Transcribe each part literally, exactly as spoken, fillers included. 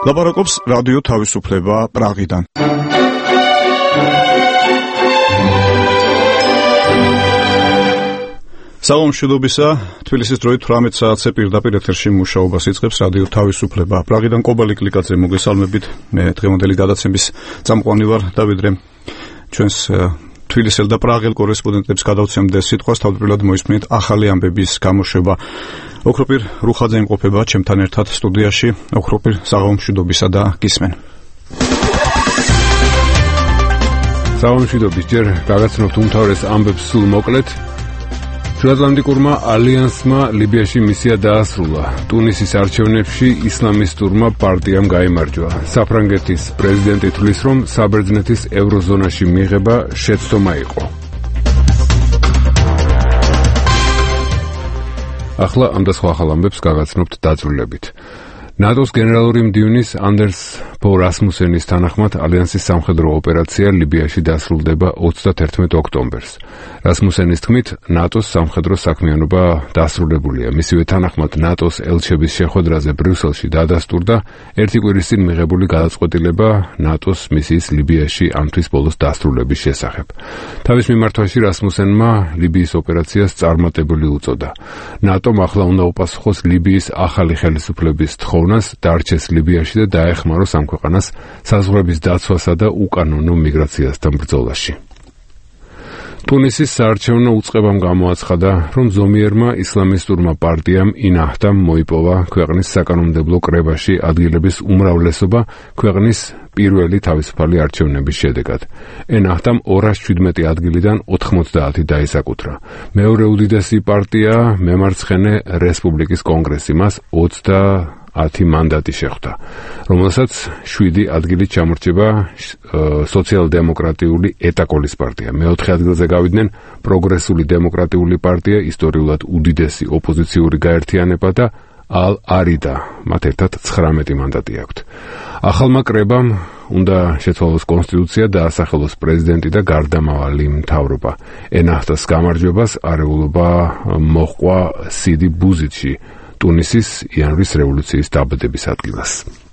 ლაპარაკობს რადიო თავისუფლება პრაღიდან. საღამოშიდობისა, თბილისის დროით თვრამეტ საათზე პირდაპირ ეთერში მუშაობას იწყებს რადიო თავისუფლება პრაღიდან. კობალი კლიკაძე მოგესალმებით. მე დღევანდელი გადაცემის წამყვანი ვარ დავით რემ. ჩვენს თბილისელ და პრაღელ კორესპონდენტებს გადავცემდე სიტყვას, თავდაპირველად მოისმენთ ახალი ამბების გამოშვება. ოქროპირ რუხაძე იმყოფება ჩემთან ერთად სტუდიაში. ოქროპირ, საღამოშიდობისა და გისმენ. საღამოშიდობის ჯერ გაგაცნობთ უმთავრეს ამბებს სულ მოკლედ. შუაატლანტიკურმა ალიანსმა ლიბიაში მისია დაასრულა. ტუნისის არჩევნებში ისლამისტურმა პარტიამ გაიმარჯვა. საფრანგეთის პრეზიდენტი თვლის, რომ საბერძნეთის ევროზონაში მიღება შეცდომა იყო. ახლა ამ და სხვა ახალ ამბებს გაგაცნობთ დაწვრილებით. ნატოს გენერალური მდივნის ანდერს ბო რასმუსენის თანახმად ალიანსის სამხედრო ოპერაცია ლიბიაში დასრულდება ოცდათერთმეტ ოქტომბერს. რასმუსენის თქმით, ნატოს სამხედრო საქმიანობა დასრულებულია. მისივე თანახმად ნატოს ელჩების შეხვედრაზე ბრიუსელში დადასტურდა ერთი კვირის წინ მიღებული გადაწყვეტილება ნატოს მისიის ლიბიაში ამ თვის ბოლოს დასრულების შესახებ. თავის მიმართვაში რასმუსენმა ლიბიის ოპერაციას წარმატებული უწოდა. ნატომ ახლა უნდა უპასუხოს ლიბიის ახალი ხელისუფლების თხოვნას, დარჩეს ლიბიაში და დაეხმაროს ამ ქვეყანას საზღვრების დაცვასა და უკანონო მიგრაციასთან ბრძოლაში. ტუნისის საარჩევნო უწყებამ გამოაცხადა, რომ ზომიერმა ისლამისტურმა პარტიამ ინაჰტამ მოიპოვა ქვეყნის საკანონმდებლო კრებაში ადგილების უმრავლესობა ქვეყნის პირველი თავისუფალი არჩევნების შედეგად. ენაჰტამ ორას შვიდმეტი ადგილიდან ოთხმოცდაათი დაისაკუთრა. მეორე უდიდესი პარტია მემარცხენე რესპუბლიკის კონგრესი, მას ოცდაათი მანდატი შეხვდა, რომელსაც შვიდი ადგილით ჩამორჩება სოციალ-დემოკრატიული ეტაკოლის პარტია. მეოთხე ადგილზე გავიდნენ პროგრესული დემოკრატიული პარტია, ისტორიულად უდიდესი ოპოზიციური გაერთიანება და ალ-არიდა, მათ ერთად ცხრამეტი მანდატი აქვთ. ახალმა კრებამ უნდა შეცვალოს კონსტიტუცია და ასახელოს პრეზიდენტი და გარდამავალი მთავრობა. ენაჰტას გამარჯვებას არეულობა მოჰყვა სიდი ბუზიდში, ტუნისის იანვრის რევოლუციის დაბადების ადგილას.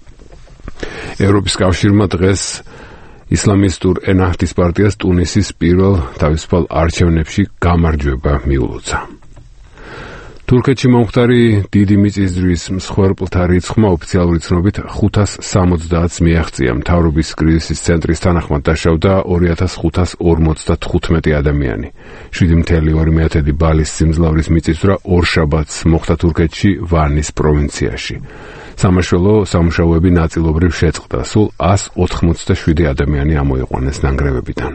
ევროპის კავშირმა დღეს ისლამისტურ ენაჰტის პარტიას ტუნისის პირველ თავისუფალ არჩევნებში გამარჯვება მიულოცა. თურქეთში მომხდარი დიდი მიწისძვრის მსხვერპლთა რიცხვმა ოფიციალური ცნობით ხუთას სამოცდაათს მიაღწია. მთავრობის კრიზისის ცენტრის თანახმად დაშავდა ორი ათას ხუთას ორმოცდათხუთმეტი ადამიანი. შვიდი მცდე ორი მეათედი ბალის სიმძლავრის მიწისძვრა ორშაბათს მოხდა თურქეთში ვანის პროვინციაში. სამაშველო სამუშაოები ნაწილობრივ შეწყდა. სულ ასს ოთხმოცდაშვიდი ადამიანი ამოიყვანეს ნანგრევებიდან.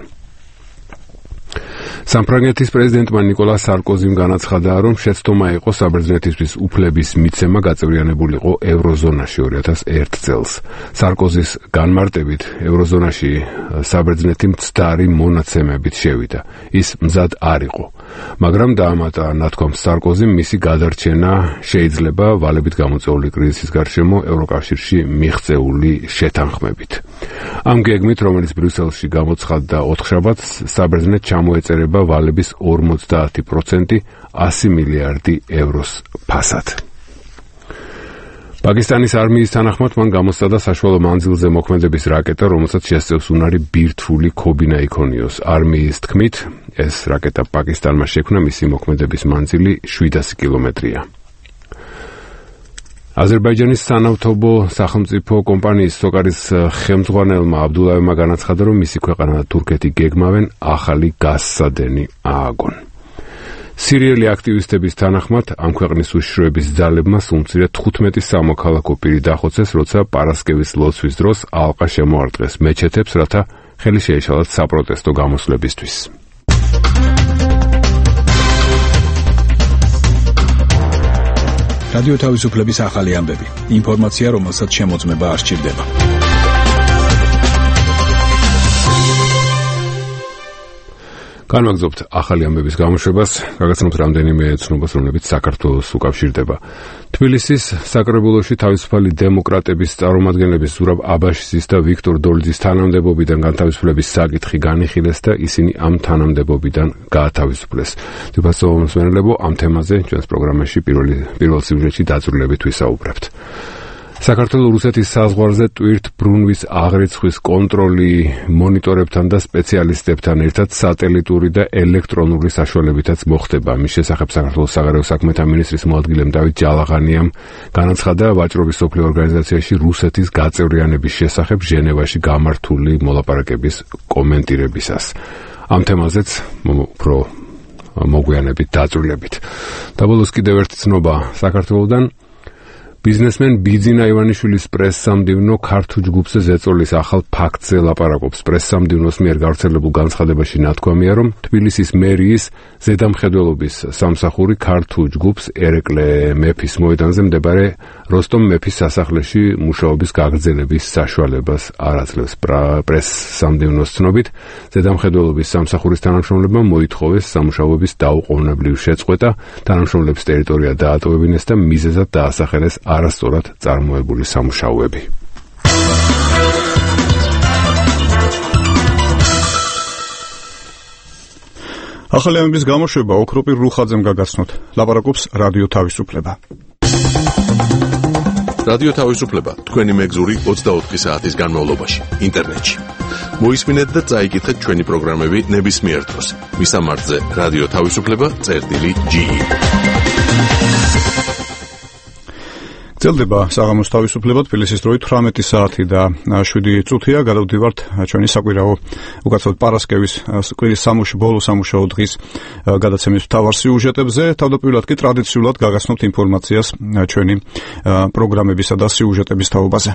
საფრანგეთის პრეზიდენტმა ნიკოლა სარკოზიმ განაცხადა, რომ შეცდომა იყო საბერძნეთისთვის უფლების მიცემა გაწევრიანებულიყო ევროზონაში ორი ათას ერთი წელს. სარკოზის განმარტებით ევროზონაში საბერძნეთი მცდარი მონაცემებით შევიდა. ის მზად არ იყო, მაგრამ დაამატა ნათქვამს სარკოზიმ, მისი გადარჩენა შეიძლება ვალებით გამოწვეული კრიზისის გარშემო ევროკავშირში მიღწეული შეთანხმებით. ამ გეგმით, რომელიც ბრიუსელში გამოცხადდა ოთხშაბათს, საბერძნეთს ჩამოეწერება ვალების ორმოცდაათი პროცენტი ასი მილიარდი ევროს ფასად. პაკისტანის არმიის თანახმად მან გამოსცადა საშუალო მანძილზე მოქმედების რაკეტა, რომელსაც შესწევს უნარი ბირთვული ქობინა იქონიოს. არმიის თქმით, ეს რაკეტა პაკისტანმა შექმნა, მისი მოქმედების მანძილი შვიდასი კილომეტრია. აზერბაიჯანის სანავთობო სახელმწიფო კომპანიის სოკარის ხელმძღვანელმა აბდულავმა განაცხადა, რომ მისი ქვეყანა და თურქეთი გეგმავენ ახალი გაზსადენი ააგონ. სირიელი აქტივისტების თანახმად, ამ ქვეყნის უშიშროების ძალებმა სულ თხუთმეტი სამოქალაქო პირი დახოცეს, როცა პარასკევის ლოცვის დროს ალყა შემოარტყეს მეჩეთებს, რათა ხელი შეეშალათ საპროტესტო გამოსვლებისთვის. რადიო თავისუფლების ახალი ამბები. ინფორმაცია, რომელსაც შემოწმება არ სჭირდება. განვაგრძობთ ახალი ამბების გამოშვებას, გაგაცნობთ რამდენიმე ცნობას, რომლებიც საქართველოს უკავშირდება. თბილისის საკრებულოში თავისუფალი დემოკრატების წარმომადგენლების ზურაბ აბაშიძის და ვიქტორ დოლიძის თანამდებობიდან განთავისუფლების საკითხი განიხილეს და ისინი ამ თანამდებობიდან გაათავისუფლეს. დიახ, მოსმენელებო, ამ თემაზე ჩვენს პროგრამაში პირველი პირველ სიუჟეტში დაწვრილებით ვისაუბრებთ. საქართველოს რუსეთის საზღვარზე ტვირთბრუნვის აღრიცხვის კონტროლი მონიტორებთან და სპეციალისტებთან ერთად სატელიტური და ელექტრონული საშუალებითაც მოხდება. მის შესახებ საქართველოს საგარეო საქმეთა მინისტრის მოადგილემ დავით ჯალაღანიამ განაცხადა ვაჭრობის სოფლიო ორგანიზაციაში რუსეთის გაწევრიანების შესახებ ჟენევაში გამართული მოლაპარაკების კომენტირებისას. ამ თემაზეც უფრო მოგვიანებით დაწვრილებით. და ბოლოს კიდევ ერთი ცნობა საქართველოსდან. ბიზნესმენ ბიძინა ივანიშვილის პრესსამდივნო ქართულ ჯგუფზე ზეწოლის ახალ ფაქტზე ლაპარაკობს. პრესსამდივნოს მიერ გავრცელებულ განცხადებაში ნათქვამია, რომ თბილისის მერიის ზედამხედველობის სამსახური ქართულ ჯგუფს ერეკლე მეფის მოედანზე მდებარე როსტომ მეფის სასახლეში მუშაობის გაგრძელების საშუალებას არ აძლევს. პრესსამდივნოს ცნობით, ზედამხედველობის სამსახურის თანამშრომლებმა მოითხოვეს სამუშაოების დაუყოვნებლივ შეწყვეტა, თანამშრომლების ტერიტორია დაატოვებინეს და მიზეზად დაასახელეს არასწორად წარმოებული სამუშაოები. ახალი ამბების გამოშვება ოქროპირ რუხაძემ გაგაცნოთ. ლაპარაკობს რადიო თავისუფლება. რადიო თავისუფლება თქვენი მეგზური ოცდაოთხი საათის განმავლობაში ინტერნეტში. მოისმინეთ და წაიკითხეთ ჩვენი პროგრამები ნებისმიერ დროს. მისამართზე რადიო თავისუფლება წერტილი ჯი ი. გრძელდება საღამოს თავისუფლება თბილისის დროით თვრამეტი საათი და შვიდი წუთია. გადავდივართ ჩვენი საკვირაო უკაცრავად პარასკევის კვირის სამუშ ბოლო სამუშაო დღის გადაცემის მთავარ სიუჟეტებზე. თავდაპირველად კი ტრადიციულად გაგაცნობთ ინფორმაციას ჩვენი პროგრამებისა და სიუჟეტების თაობაზე.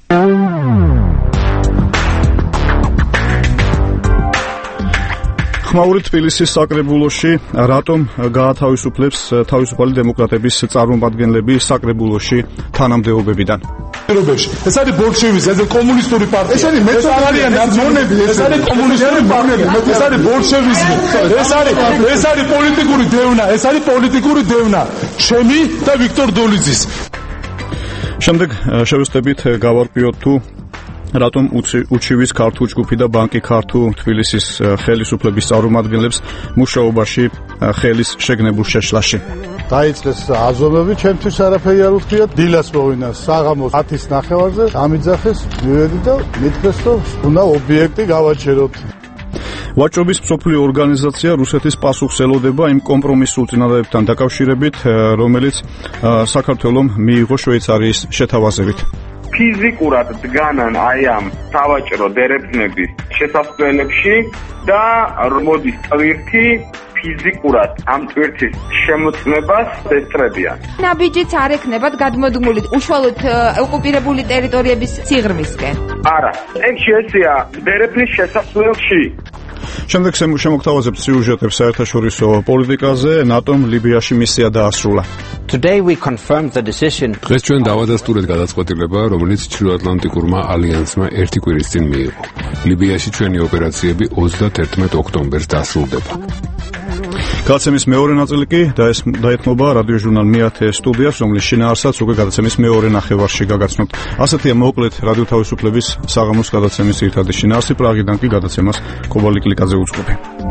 ხმაური თბილისის საკრებულოში რატომ გაათავისუფლებს თავისუფალი დემოკრატების წარმომადგენლები საკრებულოში თანამდებობებიდან? ეს არის ბოლშევიზმი, ეს არის კომუნისტური პარტია. ეს არის მეცნიერებიანი ნაციონები, ეს არის კომუნისტური პარტია, ეს არის ბოლშევიზმი. ეს არის ეს არის პოლიტიკური დევნა, ეს არის პოლიტიკური დევნა. ჩემი და ვიქტორ დოლიძის. შემდეგ შევეცდებით გავარკვიოთ თუ რატომ უჩივის ქართულ ჯგუფი და ბანკი ქართულ თბილისის ხელისუფლების წარმომადგენლებს მუშაობაში ხელის შეგნებულ შეშლაში. დაიწყეს აზომები, ჩემთვის არაფერი არ უთქვია. დილას მოვინა საღამოს ათის ნახევარზე, ამიძახეს, მივედი და მითხრეს, რომ უნდა ობიექტი გავაჩეროთ. ვაჭრობის მსოფლიო ორგანიზაცია რუსეთის პასუხს ელოდება იმ კომპრომისულ წინადადებთან დაკავშირებით, რომელიც საქართველომ მიიღო შვეიცარიის შეთავაზებით. ფიზიკურად დგანან აი ამ სავაჭრო დერეფნების შესასვლელებში და მოდის ტვირთი ფიზიკურად ამ ტვირთის შემოწმებას ესწრებიან. ნაბიჯიც არ ექნებათ გადმოდგმული უშუალოდ ოკუპირებული ტერიტორიების სიღრმისკენ. არა, ეგ შეესია დერეფნის შესასვლელში. შემდეგ შემოგთავაზებთ სიუჟეტებს საერთაშორისო პოლიტიკაზე. ნატომ ლიბიაში მისია დაასრულა. Today we confirmed the decision. დღეს ჩვენ დავადასტურეთ გადაწყვეტილება, რომელიც ჩრდილოატლანტიკურმა ალიანსმა ერთი კვირის წინ მიიღო. ლიბიაში ჩვენი ოპერაციები ოცდაათერთმეტ ოქტომბერს დასრულდება. გადაცემის მეორე ნაწილი კი დაეთმობა რადიო ჟურნალ მეათე სტუდიას, რომლის შინაარსაც უკვე გადაცემის მეორე ნახევარში გაგაცნობთ. ასეთია მოკლედ რადიო თავისუფლების საღამოს გადაცემის ერთადი შინაარსი. პრაღიდან კი გადაცემას კობალი კლიკაძე უწყობი.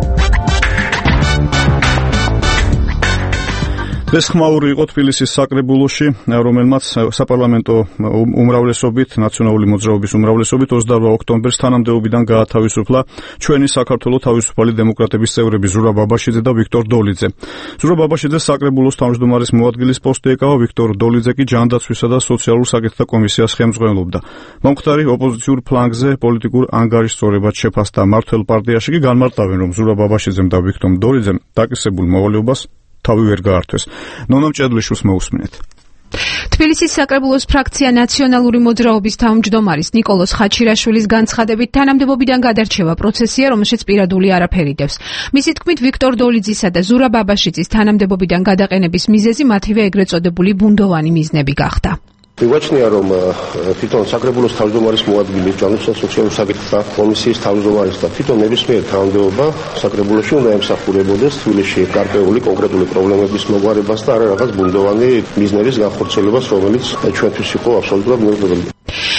ეს ხმაური იყო თბილისის საკრებულოში, რომელმაც საპარლამენტო უმრავლესობით, ნაციონალური მოძრაობის უმრავლესობით ოცდაორ ოქტომბერს თანამდებობიდან გაათავისუფლა ჩვენი საქართველოს თავისუფალი დემოკრატების წევრები ზურაბ ბაბაშიძე და ვიქტორ დოლიძე. ზურაბ ბაბაშიძე საკრებულოს თავმჯდომარის მოადგილის პოსტი ეკავა, ვიქტორ დოლიძე კი ჯანდაცვისა და სოციალურ საკითხთა კომისიას ხელმძღვანელობდა. მომხდარი ოპოზიციურ ფლანგზე პოლიტიკურ ანგარიშსწორებად შეფასდა. მართველ პარტიაში კი განმარტავენ, რომ ზურაბ ბაბაშიძემ და ვიქტორ დოლიძემ დაკისრებულ მოვალეობას თავი ვერ გაართვეს. ნონა მჭედლიშვილს მოусმინეთ. თბილისის საკრებულოს ფრაქცია ნაციონალური მოძრაობის თავმჯდომარის ნიკოლოზ ხაჩირაშვილის განცხადებით თანამდებობიდან გადარჩევა პროცესია, რომელშიც პირადული არაფერი დევს. მისი თქმით, ვიქტორ დოლიძისა და ზურაბ ბაბაშიძის თანამდებობიდან გადაყენების მიზეზი მათივე ეგრეთ წოდებული ბუნდოვანი მიზნები გახდა. მივაჩნია, რომ თვითონ საკრებულოს თავმჯდომარის მოადგილის, ჯანდაცვის და სოციალურ საკითხთა კომისიის თავმჯდომარის და თვითონ ნებისმიერ თანამდებობა საკრებულოში უნდა ემსახურებოდეს თბილისში გარკვეული კონკრეტული პრობლემების მოგვარებას და არა რაღაც ბუნდოვანი მიზნების განხორციელებას, რომელიც ჩვენთვის იყო აბსოლუტურად მიუღებელი.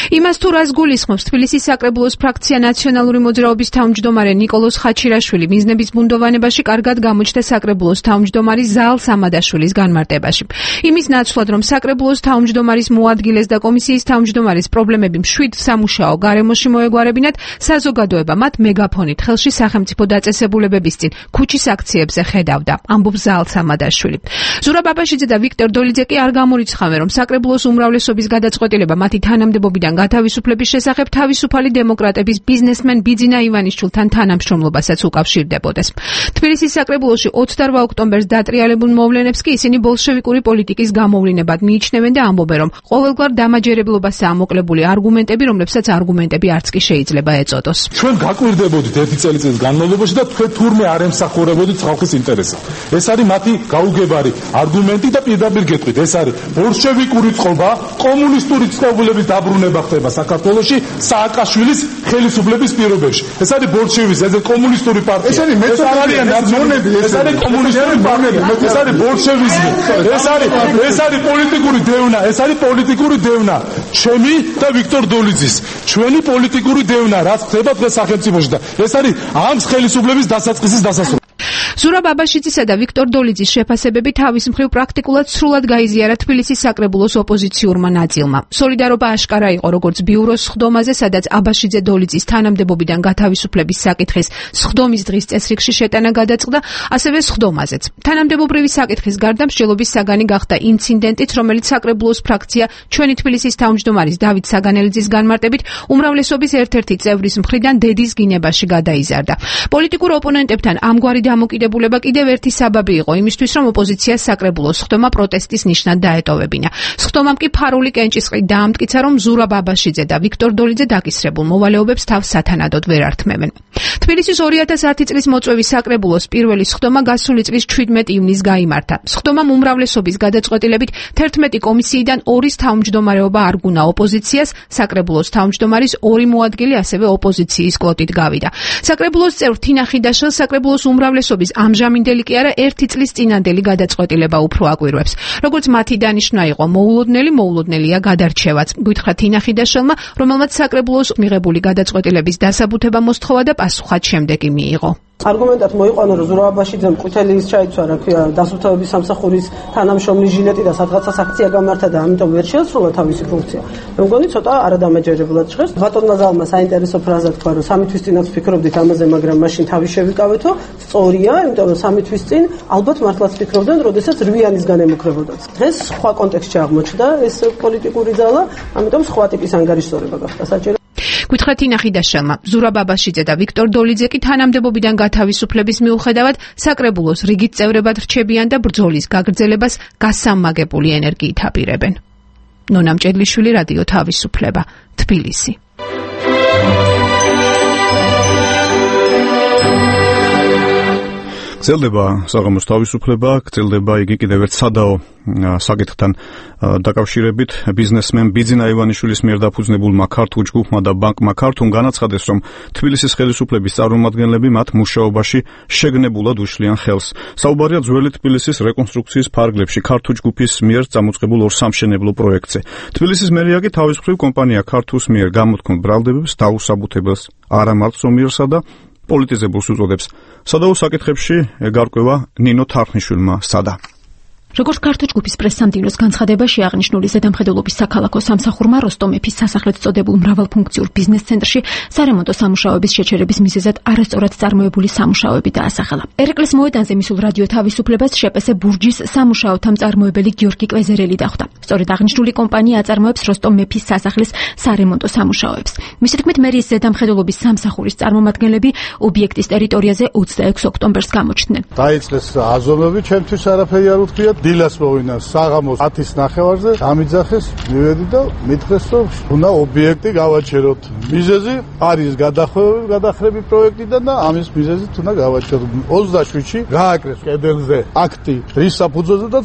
იმას თუ რას გულისხმობს თბილისის საკრებულოს ფრაქცია ნაციონალური მოძრაობის თავმჯდომარე ნიკოლოზ ხაჩირაშვილი მიზნების ბუნდოვანებაში კარგად გამოჩნდა საკრებულოს თავმჯდომარი ზაალ სამადაშვილის განმარტებაში. იმის ნაცვლად რომ საკრებულოს თავმჯდომარის მოადგილეს და კომისიის თავმჯდომარის პრობლემები მშვიდ სამუშაო გარემოში მოეგვარებინათ, საზოგადოება მათ მეგაფონით ხელში სახელმწიფო დაწესებულებების წინ ქუჩის აქციებზე ხედავდა, ამბობს ზაალ სამადაშვილი. ზურაბ აბაშიძე და ვიქტორ დოლიძე კი არ გამორიცხავენ, რომ საკრებულოს უმრავლესობის გადაწყვეტილება მათი თანამდებობიდან გათავისუფლების შესახებ თავისუფალი დემოკრატების ბიზნესმენ ბიძინა ივანიშვილთან თანამშრომლობასაც უკავშირდებოდეს. თბილისის საკრებულოში ოცდაოთხ ოქტომბერს დატრიალებულ მოვლენებს კი ისინი ბოლშევიკური პოლიტიკის გამოვლინებად მიიჩნევენ და ამბობენ, რომ ყოველგვარ დამაჯერებლობასაა მოკლებული არგუმენტები, რომლებსაც არგუმენტები არც კი შეიძლება ეწოდოს. ჩვენ გაკვირდებოდით ერთი წელიწადის განმავლობაში და თქვენ თურმე არ ემსახურებოდით ხალხის ინტერესებს. ეს არის მათი გაუგებარი არგუმენტი და პირდაპირ გეტყვით, ეს არის ბოლშევიკური წყობა, კომუნისტური წყობილების დაბრუნება ხდება საქართველოში სააკაშვილის ხელისუფლების პირობებში. ეს არის ბოლშევიზმი, ეს არის კომუნისტური პარტია. ეს არის მეცნიერები, ეს არის კომუნისტური პარტია. ეს არის ბოლშევიზმი. ეს არის ეს არის პოლიტიკური დევნა, ეს არის პოლიტიკური დევნა. ჩემი და ვიქტორ დოლიძის, ჩვენი პოლიტიკური დევნა, რაც ხდება დღეს სახელმწიფოში და ეს არის ამ ხელისუფლების დასაწყისის დასასრული. ზურაბ აბაშიძისა და ვიქტორ დოლიძის შეფასებები თავის მხრივ პრაქტიკულად სრულად გაიზიარა თბილისის საკრებულოს ოპოზიციურმა ნაწილმა. სოლიდარობა აშკარა იყო როგორც ბიუროს სხდომაზე, სადაც აბაშიძე დოლიძის თანამდებობიდან გათავისუფლების საკითხის სხდომის დღის წესრიგში შეტანა გადაწყდა, ასევე სხდომაზეც. თანამდებობრივი საკითხის გარდა მსჯელობის საგანი გახდა ინციდენტიც, რომელიც საკრებულოს ფრაქცია ჩვენი თბილისის თავმჯდომარის დავით საგანელიძის განმარტებით უმრავლესობის ერთ-ერთი წევრის მხრიდან დედის გინებაში გადაიზარდა. პოლიტიკურ ოპონენტებთან ამგვარი დამოკიდებულება კიდევ ერთი საბაბი იყო იმისთვის, რომ ოპოზიციას საკრებულოს სხდომა პროტესტის ნიშნად დაეტოვებინა. სხდომამ კი ფარული კენჭისყრით დაამტკიცა, რომ ზურაბ აბაშიძე და ვიქტორ დოლიძე დაკისრებულ მოვალეობებს თავს სათანადოდ ვერ ართმევენ. თბილისის ორი ათას ათი წლის მოწვევის საკრებულოს პირველი სხდომა გასული წლის ჩვიდმეტ ივნისს გაიმართა. სხდომამ უმრავლესობის გადაწყვეტილებით თერთმეტი კომისიიდან ორის თავმჯდომარეობა არგუნა ოპოზიციას, საკრებულოს თავმჯდომარის ორი მოადგილე ასევე ოპოზიციის კვოტით გავიდა. საკრებულოს წევრ თინა ხიდაშელს საკრებულოს უმრავლესობის ამჟამინდელი კი არა ერთი წლის წინანდელი გადაწყვეტილება უფრო აკვირვებს. როგორც მათი დანიშვნა იყო მოულოდნელი, მოულოდნელია გადარჩევაც. გითხრა თინა ხიდაშელმა, რომელმაც საკრებულოს მიღებული გადაწყვეტილების დასაბუთება მოსთხოვა და პასუხად შემდეგი მიიღო. არგუმენტად მოიყვანა, რომ ზურაბ აბაშიძემ ყვითელი ის ჩაიცვა, რა ქვია, დასუფთავების სამსახურის თანამშრომლის ჟილეტი და სადღაცას აქცია გამართა და ამიტომ ვერ შეასრულა თავისი ფუნქცია. მე მგონი ცოტა არადამაჯერებლად ჟღერს. ბატონმა ზალმა საინტერესო ფრაზა თქვა, რომ სამი თვის წინაც ფიქრობდით ამაზე, მაგრამ მაშინ თავი შევიკავეთო. სწორია, იმიტომ რომ სამი თვის წინ ალბათ მართლაც ფიქრობდნენ, როდესაც რვიანისგან ემუქრებოდათ. დღეს სხვა კონტექსტში აღმოჩნდა ეს პოლიტიკური ძალა, ამიტომ სხვა ტიპის ანგარიშსწორება გახდა საჭირო. გითხრა თინა ხიდაშელმა, ზურაბ აბაშიძე და ვიქტორ დოლიძე კი თანამდებობიდან გათავისუფლების მიუხედავად საკრებულოს რიგით წევრებად რჩებიან და ბრძოლის გაგრძელებას გასამაგებული ენერგიით აპირებენ. ნონა მჭედლიშვილი, რადიო თავისუფლება, თბილისი. გრძელდება საღამოს თავისუფლება, გრძელდება იგი კიდევ ერთ სადაო საკითხთან დაკავშირებით. ბიზნესმენ ბიძინა ივანიშვილის მიერ დაფუძნებულმა ქართულ ჯგუფმა და ბანკმა ქართულ განაცხადეს, რომ თბილისის ხელისუფლების წარმომადგენლები მათ მუშაობაში შეგნებულად უშლიან ხელს. საუბარია ძველი თბილისის რეკონსტრუქციის ფარგლებში ქართულ ჯგუფის მიერ წამოწყებულ ორ სამშენებლო პროექტზე. თბილისის მერია კი თავის მხრივ კომპანია ქართულს მიერ გამოთქმულ ბრალდებებს დაუსაბუთებელს არა მარცხომიერსა და პოლიტიზებულს უწოდებს. სადაო საკითხებში გარკვევა ნინო თარხნიშვილმა სადა. როგორც ქართულ ჯგუფის პრესსამდინოს განცხადებაში აღნიშნული ზედამხედველობის საქალაქო სამსახურმა როსტომ მეფის სასახლეც წოდებულ მრავალფუნქციურ ბიზნეს ცენტრში სარემონტო სამუშაოების შეჩერების მიზეზად არასწორად წარმოებული სამუშაოები დაასახელა. ერეკლეს მოედანზე მისულ რადიო თავისუფლებას შეპესე ბურჯის სამუშაოთა მწარმოებელი გიორგი კვეზერელი დახვდა. სწორედ აღნიშნული კომპანია აწარმოებს როსტომ მეფის სასახლის სარემონტო სამუშაოებს. მისი თქმით, მერიის ზედამხედველობის სამსახურის წარმომადგენლები ობიექტის ტერიტორიაზე ოცდაექვსი ოქტომბერს გამოჩნდნენ. დაიწყეს აზომები, ჩემთვის არაფერი არ უთქვია. დილას მოვინა საღამოს ათის ნახევარზე, ამიძახეს, მივედი და მითხრეს, რომ უნდა ობიექტი გავაჩეროთ. მიზეზი არის გადახვევები, გადახრები პროექტიდან და ამის მიზეზით უნდა გავაჩეროთ. ოცდაშვიდში გააკრეს კედელზე აქტი რის საფუძველზედაც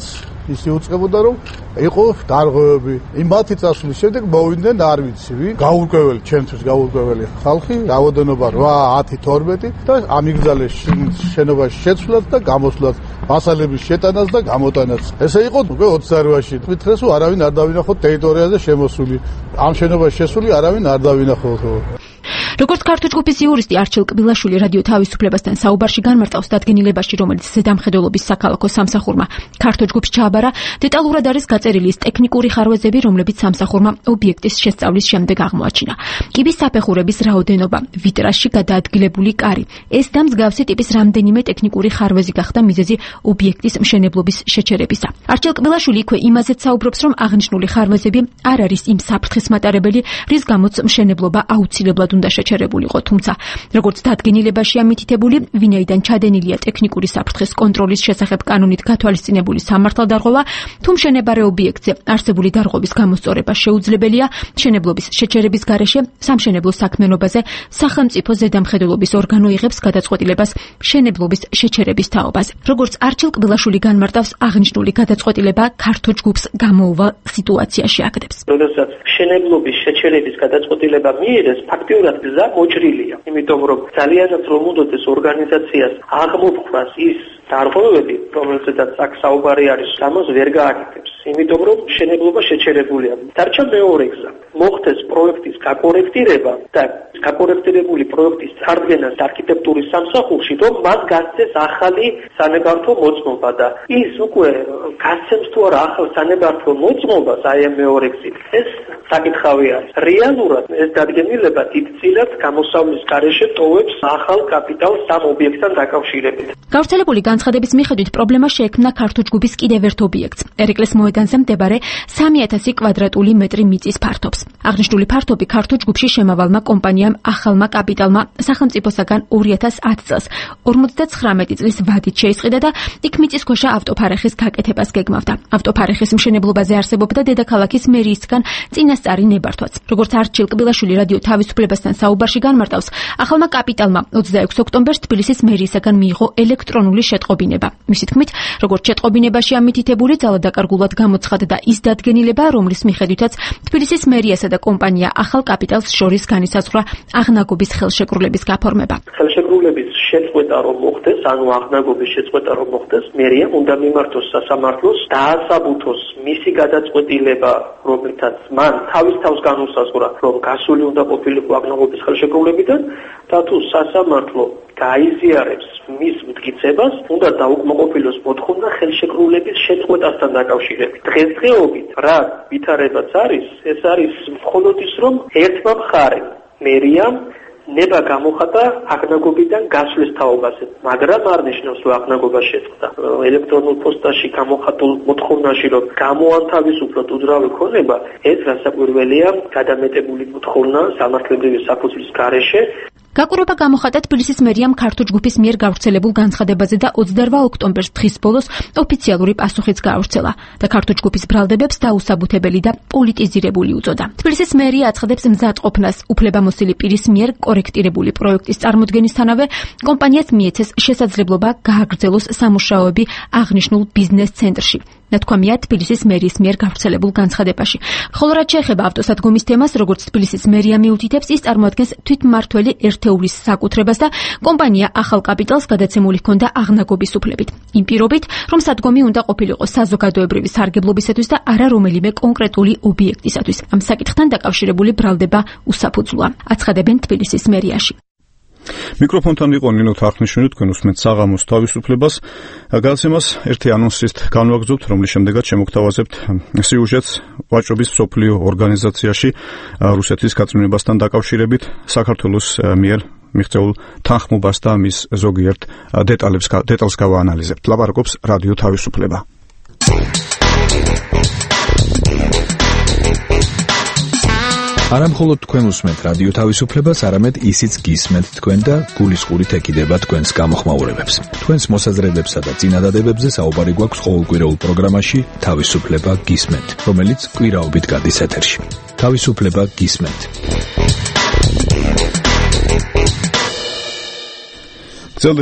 ისი უწყებოდა რომ იყო დარღვევები. იმ მათი წასვლის შემდეგ მოვიდნენ არ ვიცი ვინ, გაურკვეველი, ჩემთვის გაურკვეველი ხალხი, რაოდენობა რვა, ათი, თორმეტი და ამიგზალეს შენობაში შეცვლაც და გამოსვლაც, მასალების შეტანას და გამოტანაც. ესე იყო უკვე ოცდარვაში. მითხრეს რომ არავინ არ დავინახოთ ტერიტორიაზე შემოსული. ამ შენობაში შესული არავინ არ დავინახოთ. როგორც ქართული ჯგუფის იურისტი არჩილ კბილაშვილი რადიო თავისუფლებასთან საუბარში განმარტავს დადგენილებაში, რომელიც ზედამხედველობის საქალაქო სამსახურმა ქართულ ჯგუფს ჩააბარა, დეტალურად არის გაწერილი ის ტექნიკური ხარვეზები, რომლებიც სამსახურმა ობიექტის შესწავლის შემდეგ აღმოაჩინა. კიბის საფეხურების რაოდენობა, ვიტრაჟში გადაადგილებული კარი. ეს და მსგავსი ტიპის რამდენიმე ტექნიკური ხარვეზი გახდა მიზეზი ობიექტის მშენებლობის შეჩერებისა. არჩილ კბილაშვილი იქვე იმაზეც საუბრობს, რომ აღნიშნული ხარვეზები არ არის იმ საფრთხის მატარებელი, რის გამოც მშენებლობა აუცილებლად უნდა შეჩერებულიყო, თუმცა როგორც დადგენილებაშია მითითებული, ვინაიდან ჩადენილია ტექნიკური საფრთხის კონტროლის შესახებ კანონით გათვალისწინებული სამართალდარღვევა, თუ მშენებარე ობიექტზე არსებული დარღვევის გამოსწორება შეუძლებელია, მშენებლობის შეჩერების გარეშე სამშენებლო საქმიანობაზე სახელმწიფო ზედამხედველობის ორგანო იღებს გადაწყვეტილებას მშენებლობის შეჩერების თაობაზე. როგორც არჩილ კბილაშვილი განმარტავს, აღნიშნული გადაწყვეტილება ქართულ ჯგუფს გამოუვალ სიტუაციაში აგდებს. როდესაც მშენებლობის შეჩერების გადაწყვეტილება მიიღეს, ფაქტიურად გზა მოჭრილია, იმიტომ რომ ძალიანაც რომ უნდადეს ორგანიზაციას აღმოფხვას ის დარღვევები, რომელზედაც აქ საუბარი არის, ამას ვერ გააკეთებს, იმიტომ რომ მშენებლობა შეჩერებულია. დარჩა მეორე გზა, მოხდეს პროექტის გაკორექტირება და გაკორექტირებული პროექტის წარდგენა არქიტექტურის სამსახურში, რომ მას გასცეს ახალი სანებართო მოწმობა და ის უკვე გასცემს თუ არა ახალ სანებართო მოწმობას, აი ამ მეორე გზით. ეს საკითხავი არის. რეალურად ეს დადგენილება დიდწილად გამოსავლის გარეშე ტოვებს ახალ კაპიტალს ამ ობიექტთან დაკავშირებით. გავრცელებული განცხადების მიხედვით პრობლემა შეექმნა ქართულ ჯგუფის კიდევ ერთ ობიექტს, ერეკლეს მოედანზე მდებარე სამი ათასი კვადრატული მეტრი მიწის ფართობს. აღნიშნული ფართობი ქართულ ჯგუფში შემავალმა კომპანიამ ახალმა კაპიტალმა სახელმწიფოსაგან ორი ათას ათი წელს ორმოცდაცხრამეტი წლის ვადით შეისყიდა და იქ მიწისქვეშა ავტოფარეხის გაკეთებას გეგმავდა. ავტოფარეხის მშენებლობაზე არსებობდა დედაქალაქის მერიისგან წინასწარი ნებართვაც. როგორც არჩილ კბილაშვილი რადიო თავისუფლებასთან საუბარში განმარტავს, ახალმა კაპიტალმა ოცდაექვსი ოქტომბერს თბილისის მერიისგან მიიღო ელექტრონული შეტყობინება. მისი თქმით, როგორც შეტყობინებაში ამითითებული, ძალადაკარგულად გამოცხადდა და ის დადგენილება, რომლის მიხედვითაც თბილისის მერიასა და კომპანია ახალ კაპიტალს შორის განისაზღვრა აღნაგობის ხელშეკრულების გაფორმება. ხელშეკრულების შეწყვეტა რომ მოხდეს, ანუ აღნაგობის შეწყვეტა რომ მოხდეს, მერიამ უნდა მიმართოს სასამართლოს, დაასაბუთოს მისი გადაწყვეტილება, რომლითაც მან თავის თავს განუსაზღვრა, რომ გასული უნდა ყოფილიყო აღნაგობის ხელშეკრულებიდან და თუ სასამართლო გაიზიარებს მის მტკიცებას, უნდა დაუკმაყოფილოს მოთხოვნა ხელშეკრულების შეწყვეტასთან დაკავშირებით. დღესდღეობით რა ვითარებაც არის, ეს არის მხოლოდ ის, რომ ერთმა მხარემ, მერიამ ნება გამოხატა აღნაგობიდან გასვლის თაობაზე, მაგრამ არ ნიშნავს, რომ აღნაგობა შეწყდა. ელექტრონულ პოსტაში გამოხატულ მოთხოვნაში, რომ გამოანთავისუფლოთ უძრავი ქონება, ეს რასაკვირველია გადამეტებული მოთხოვნა სამართლებრივი საფუძვლის გარეშე. გაკურება გამოხატა თბილისის მერიამ ქართულ ჯგუფის მიერ გავრცელებულ განცხადებაზე და ოცდარვა ოქტომბერს დღის ბოლოს ოფიციალური პასუხიც გაავრცელა და ქართულ ჯგუფის ბრალდებებს დაუსაბუთებელი და პოლიტიზირებული უწოდა. თბილისის მერია აცხადებს მზადყოფნას უფლებამოსილი პირის მიერ კორექტირებული პროექტის წარმოდგენისთანავე კომპანიას მიეცეს შესაძლებლობა გააგრძელოს სამუშაოები აღნიშნულ ბიზნეს ცენტრში. ნათქვამია თბილისის მერიის მიერ გავრცელებულ განცხადებაში. ხოლო რაც შეეხება ავტოსადგომის თემას, როგორც თბილისის მერია მიუთითებს, ის წარმოადგენს თვითმმართველი ერთეულის საკუთრებას და კომპანია ახალ კაპიტალს გადაცემული ჰქონდა აღნაგობის უფლებით. იმ პირობით, რომ სადგომი უნდა ყოფილიყო საზოგადოებრივი სარგებლობისათვის და არა რომელიმე კონკრეტული ობიექტისათვის. ამ საკითხთან დაკავშირებული ბრალდება უსაფუძვლოა, აცხადებენ თბილისის მერიაში. მიკროფონთან იყო ნინო თარხნიშვილი, თქვენ უსმენთ საღამოს თავისუფლებას. გადაცემას ერთი ანონსით განვაგრძობთ, რომლის შემდეგაც შემოგთავაზებთ სიუჟეტს ვაჭრობის მსოფლიო ორგანიზაციაში რუსეთის გაწმენებასთან დაკავშირებით, საქართველოს მიერ მიღწეულ თანხმობას და მის ზოგიერთ დეტალებს დეტალს გავაანალიზებთ. ლაპარაკობს რადიო თავისუფლება. არა მხოლოდ თქვენ უსმენთ რადიო თავისუფლებას, არამედ ისიც გისმენთ თქვენ და გულისყურით ეკიდება თქვენს გამოხმაურებებს. თქვენს მოსაზრებებსა და წინადადებებზე საუბარი გვაქვს ყოველკვირეულ პროგრამაში თავისუფლება გისმენთ, რომელიც კვირაობით გადის ეთერში. თავისუფლება გისმენთ. გრძელდება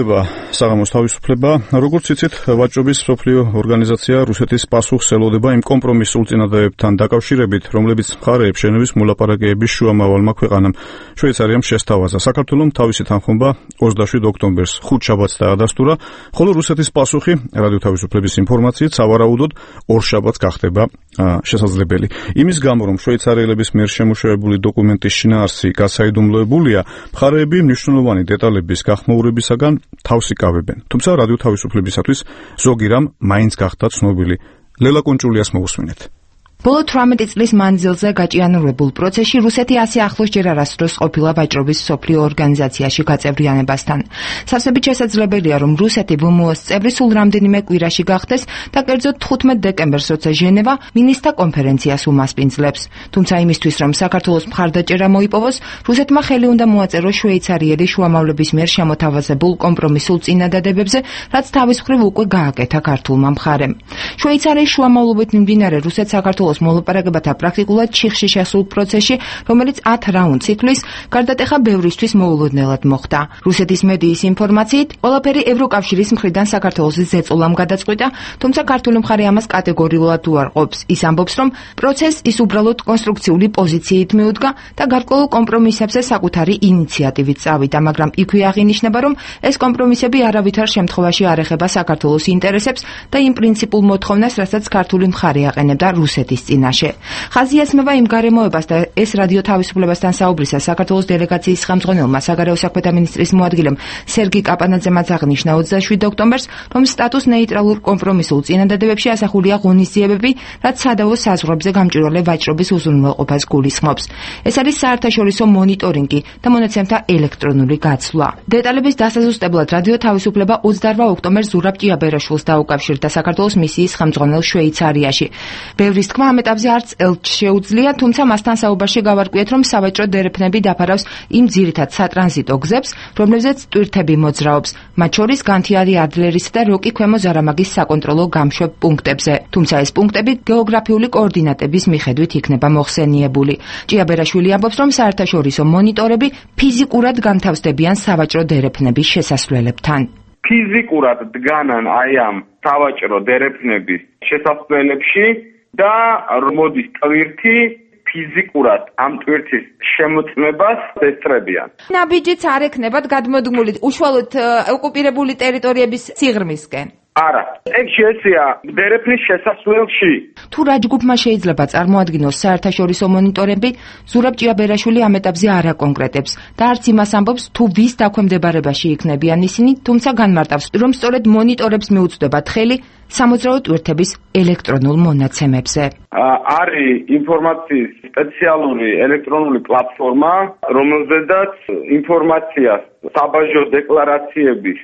საღამოს თავისუფლება. როგორც იცით, ვაჭრობის მსოფლიო ორგანიზაცია რუსეთის პასუხს ელოდება იმ კომპრომისულ წინადადებებთან დაკავშირებით, რომლებიც მხარეებს ჟენევის მოლაპარაკებების შუამავალმა ქვეყანამ შვეიცარიამ შესთავაზა. საქართველოს თავისი თანხმობა ოცდაშვიდ ოქტომბერს ხუთ შაბათს დაადასტურა, ხოლო რუსეთის პასუხი რადიო თავისუფლების ინფორმაციით სავარაუდოდ ორ შაბათს გახდება შესაძლებელი. იმის გამო, რომ შვეიცარიელების მიერ შემუშავებული დოკუმენტის შინაარსი გასაიდუმლოებულია, მხარეები მნიშვნელოვანი დეტალების გახმაურებისაგან თავს იკავებენ. თუმცა რადიო თავისუფლებისათვის ზოგი რამ მაინც გახდა ცნობილი. ლელა კუნჭულიას მოусმინეთ. ბოლო თვრამეტი წლის მანძილზე გაჭიანურებულ პროცესში რუსეთი ასე ახლოს ჯერ არასდროს ყოფილა ვაჭრობის მსოფლიო ორგანიზაციაში გაწევრიანებასთან. სავსებით შესაძლებელია, რომ რუსეთი ვ მო ოს წევრი სულ რამდენიმე კვირაში გახდეს და კერძოდ თხუთმეტ დეკემბერს, როცა ჟენევა მინისტრთა კონფერენციას უმასპინძლებს. თუმცა იმისთვის, რომ საქართველოს მხარდაჭერა მოიპოვოს, რუსეთმა ხელი უნდა მოაწეროს შვეიცარიელი შუამავლების მიერ შემოთავაზებულ კომპრომისულ წინადადებებზე, რაც თავის მხრივ უკვე გააკეთა ქართულმა მხარემ. შვეიცარიის შუამავლობით მიმდინარე რუსეთ-საქართველოს მოლაპარაკებათა პრაქტიკულად ჩიხში შესულ პროცესში, რომელიც ათ რაუნდს ითვლის, გარდატეხა ბევრისთვის მოულოდნელად მოხდა. რუსეთის მედიის ინფორმაციით, ყველაფერი ევროკავშირის მხრიდან საქართველოს ზეწოლამ გადაწყვიტა, თუმცა ქართული მხარე ამას კატეგორიულად უარყოფს. ის ამბობს, რომ პროცესს ის უბრალოდ კონსტრუქციული პოზიციით მიუდგა და გარკვეულ კომპრომისებზე საკუთარი ინიციატივით წავიდა, მაგრამ იქვე აღინიშნება, რომ ეს კომპრომისები არავითარ შემთხვევაში არ ეხება საქართველოს ინტერესებს და იმ პრინციპულ მოთხოვნას, რასაც ქართული მხარე აყენებდა რუსეთის წინაშე. ხაზი ესმება იმ გარემოებას და ეს რადიო თავისუფლებასთან საუბრისას საქართველოს დელეგაციის ხელმძღვანელმა საგარეო საქმეთა მინისტრის მოადგილემ სერგი კაპანაძემაც აღნიშნა ოცდაშვიდ ოქტომბერს, რომ სტატუს ნეიტრალურ კომპრომისულ წინადადებებში ასახულია ღონისძიებები, რაც სადავო საზღვრებზე გამჭვირვალე ვაჭრობის უზრუნველყოფას გულისხმობს. ეს არის საერთაშორისო მონიტორინგი და მონაცემთა ელექტრონული გაცვლა. დეტალების დასაზუსტებლად რადიო თავისუფლება ოცდაორ ოქტომბერს ზურაბ ჭიაბერაშვილს დაუკავშირდა საქართველოს მისიის ხელმძღვანელ შვეიცარიაში. ბევრის თქმა ამ ეტაპზე არც ელჩს შეუძლია, თუმცა მასთან საუბარში გავარკვიეთ, რომ სავაჭრო დერეფნები დაფარავს იმ ძირითად სატრანზიტო გზებს, რომლებზეც ტვირთები მოძრაობს, მათ შორის განთიადი ადლერისა და როკი ქვემო ზარამაგის საკონტროლო გამშვებ პუნქტებზე. თუმცა ეს პუნქტები გეოგრაფიული კოორდინატების მიხედვით იქნება მოხსენიებული. ჭიაბერაშვილი ამბობს, რომ საერთაშორისო მონიტორები ფიზიკურად განთავსდებიან სავაჭრო დერეფნების შესასვლელებთან. ფიზიკურად დგანან აი ამ სავაჭრო დერეფნების შესასვლელებში და მოდის ტვირთი ფიზიკურად ამ ტვირთის შემოწმებას ესწრებიან. ნაბიჯიც არ ექნებათ გადმოდგმული უშუალოდ ოკუპირებული ტერიტორიების სიღრმისკენ. არა, ეგ შეეცია დერეფნის შესასვლელში. თუ რა ჯგუფმა შეიძლება წარმოადგინოს საერთაშორისო მონიტორები, ზურაბ ჭიაბერაშვილი ამ ეტაპზე არ აკონკრეტებს და არც იმას ამბობს, თუ ვის დაქვემდებარებაში იქნებიან ისინი, თუმცა განმარტავს, რომ სწორედ მონიტორებს მიუწვდებათ ხელი სამოძრაო ტვირთების ელექტრონულ მონაცემებზე. არის ინფორმაციის სპეციალური ელექტრონული პლატფორმა, რომელზედაც ინფორმაციას საბაჟო დეკლარაციების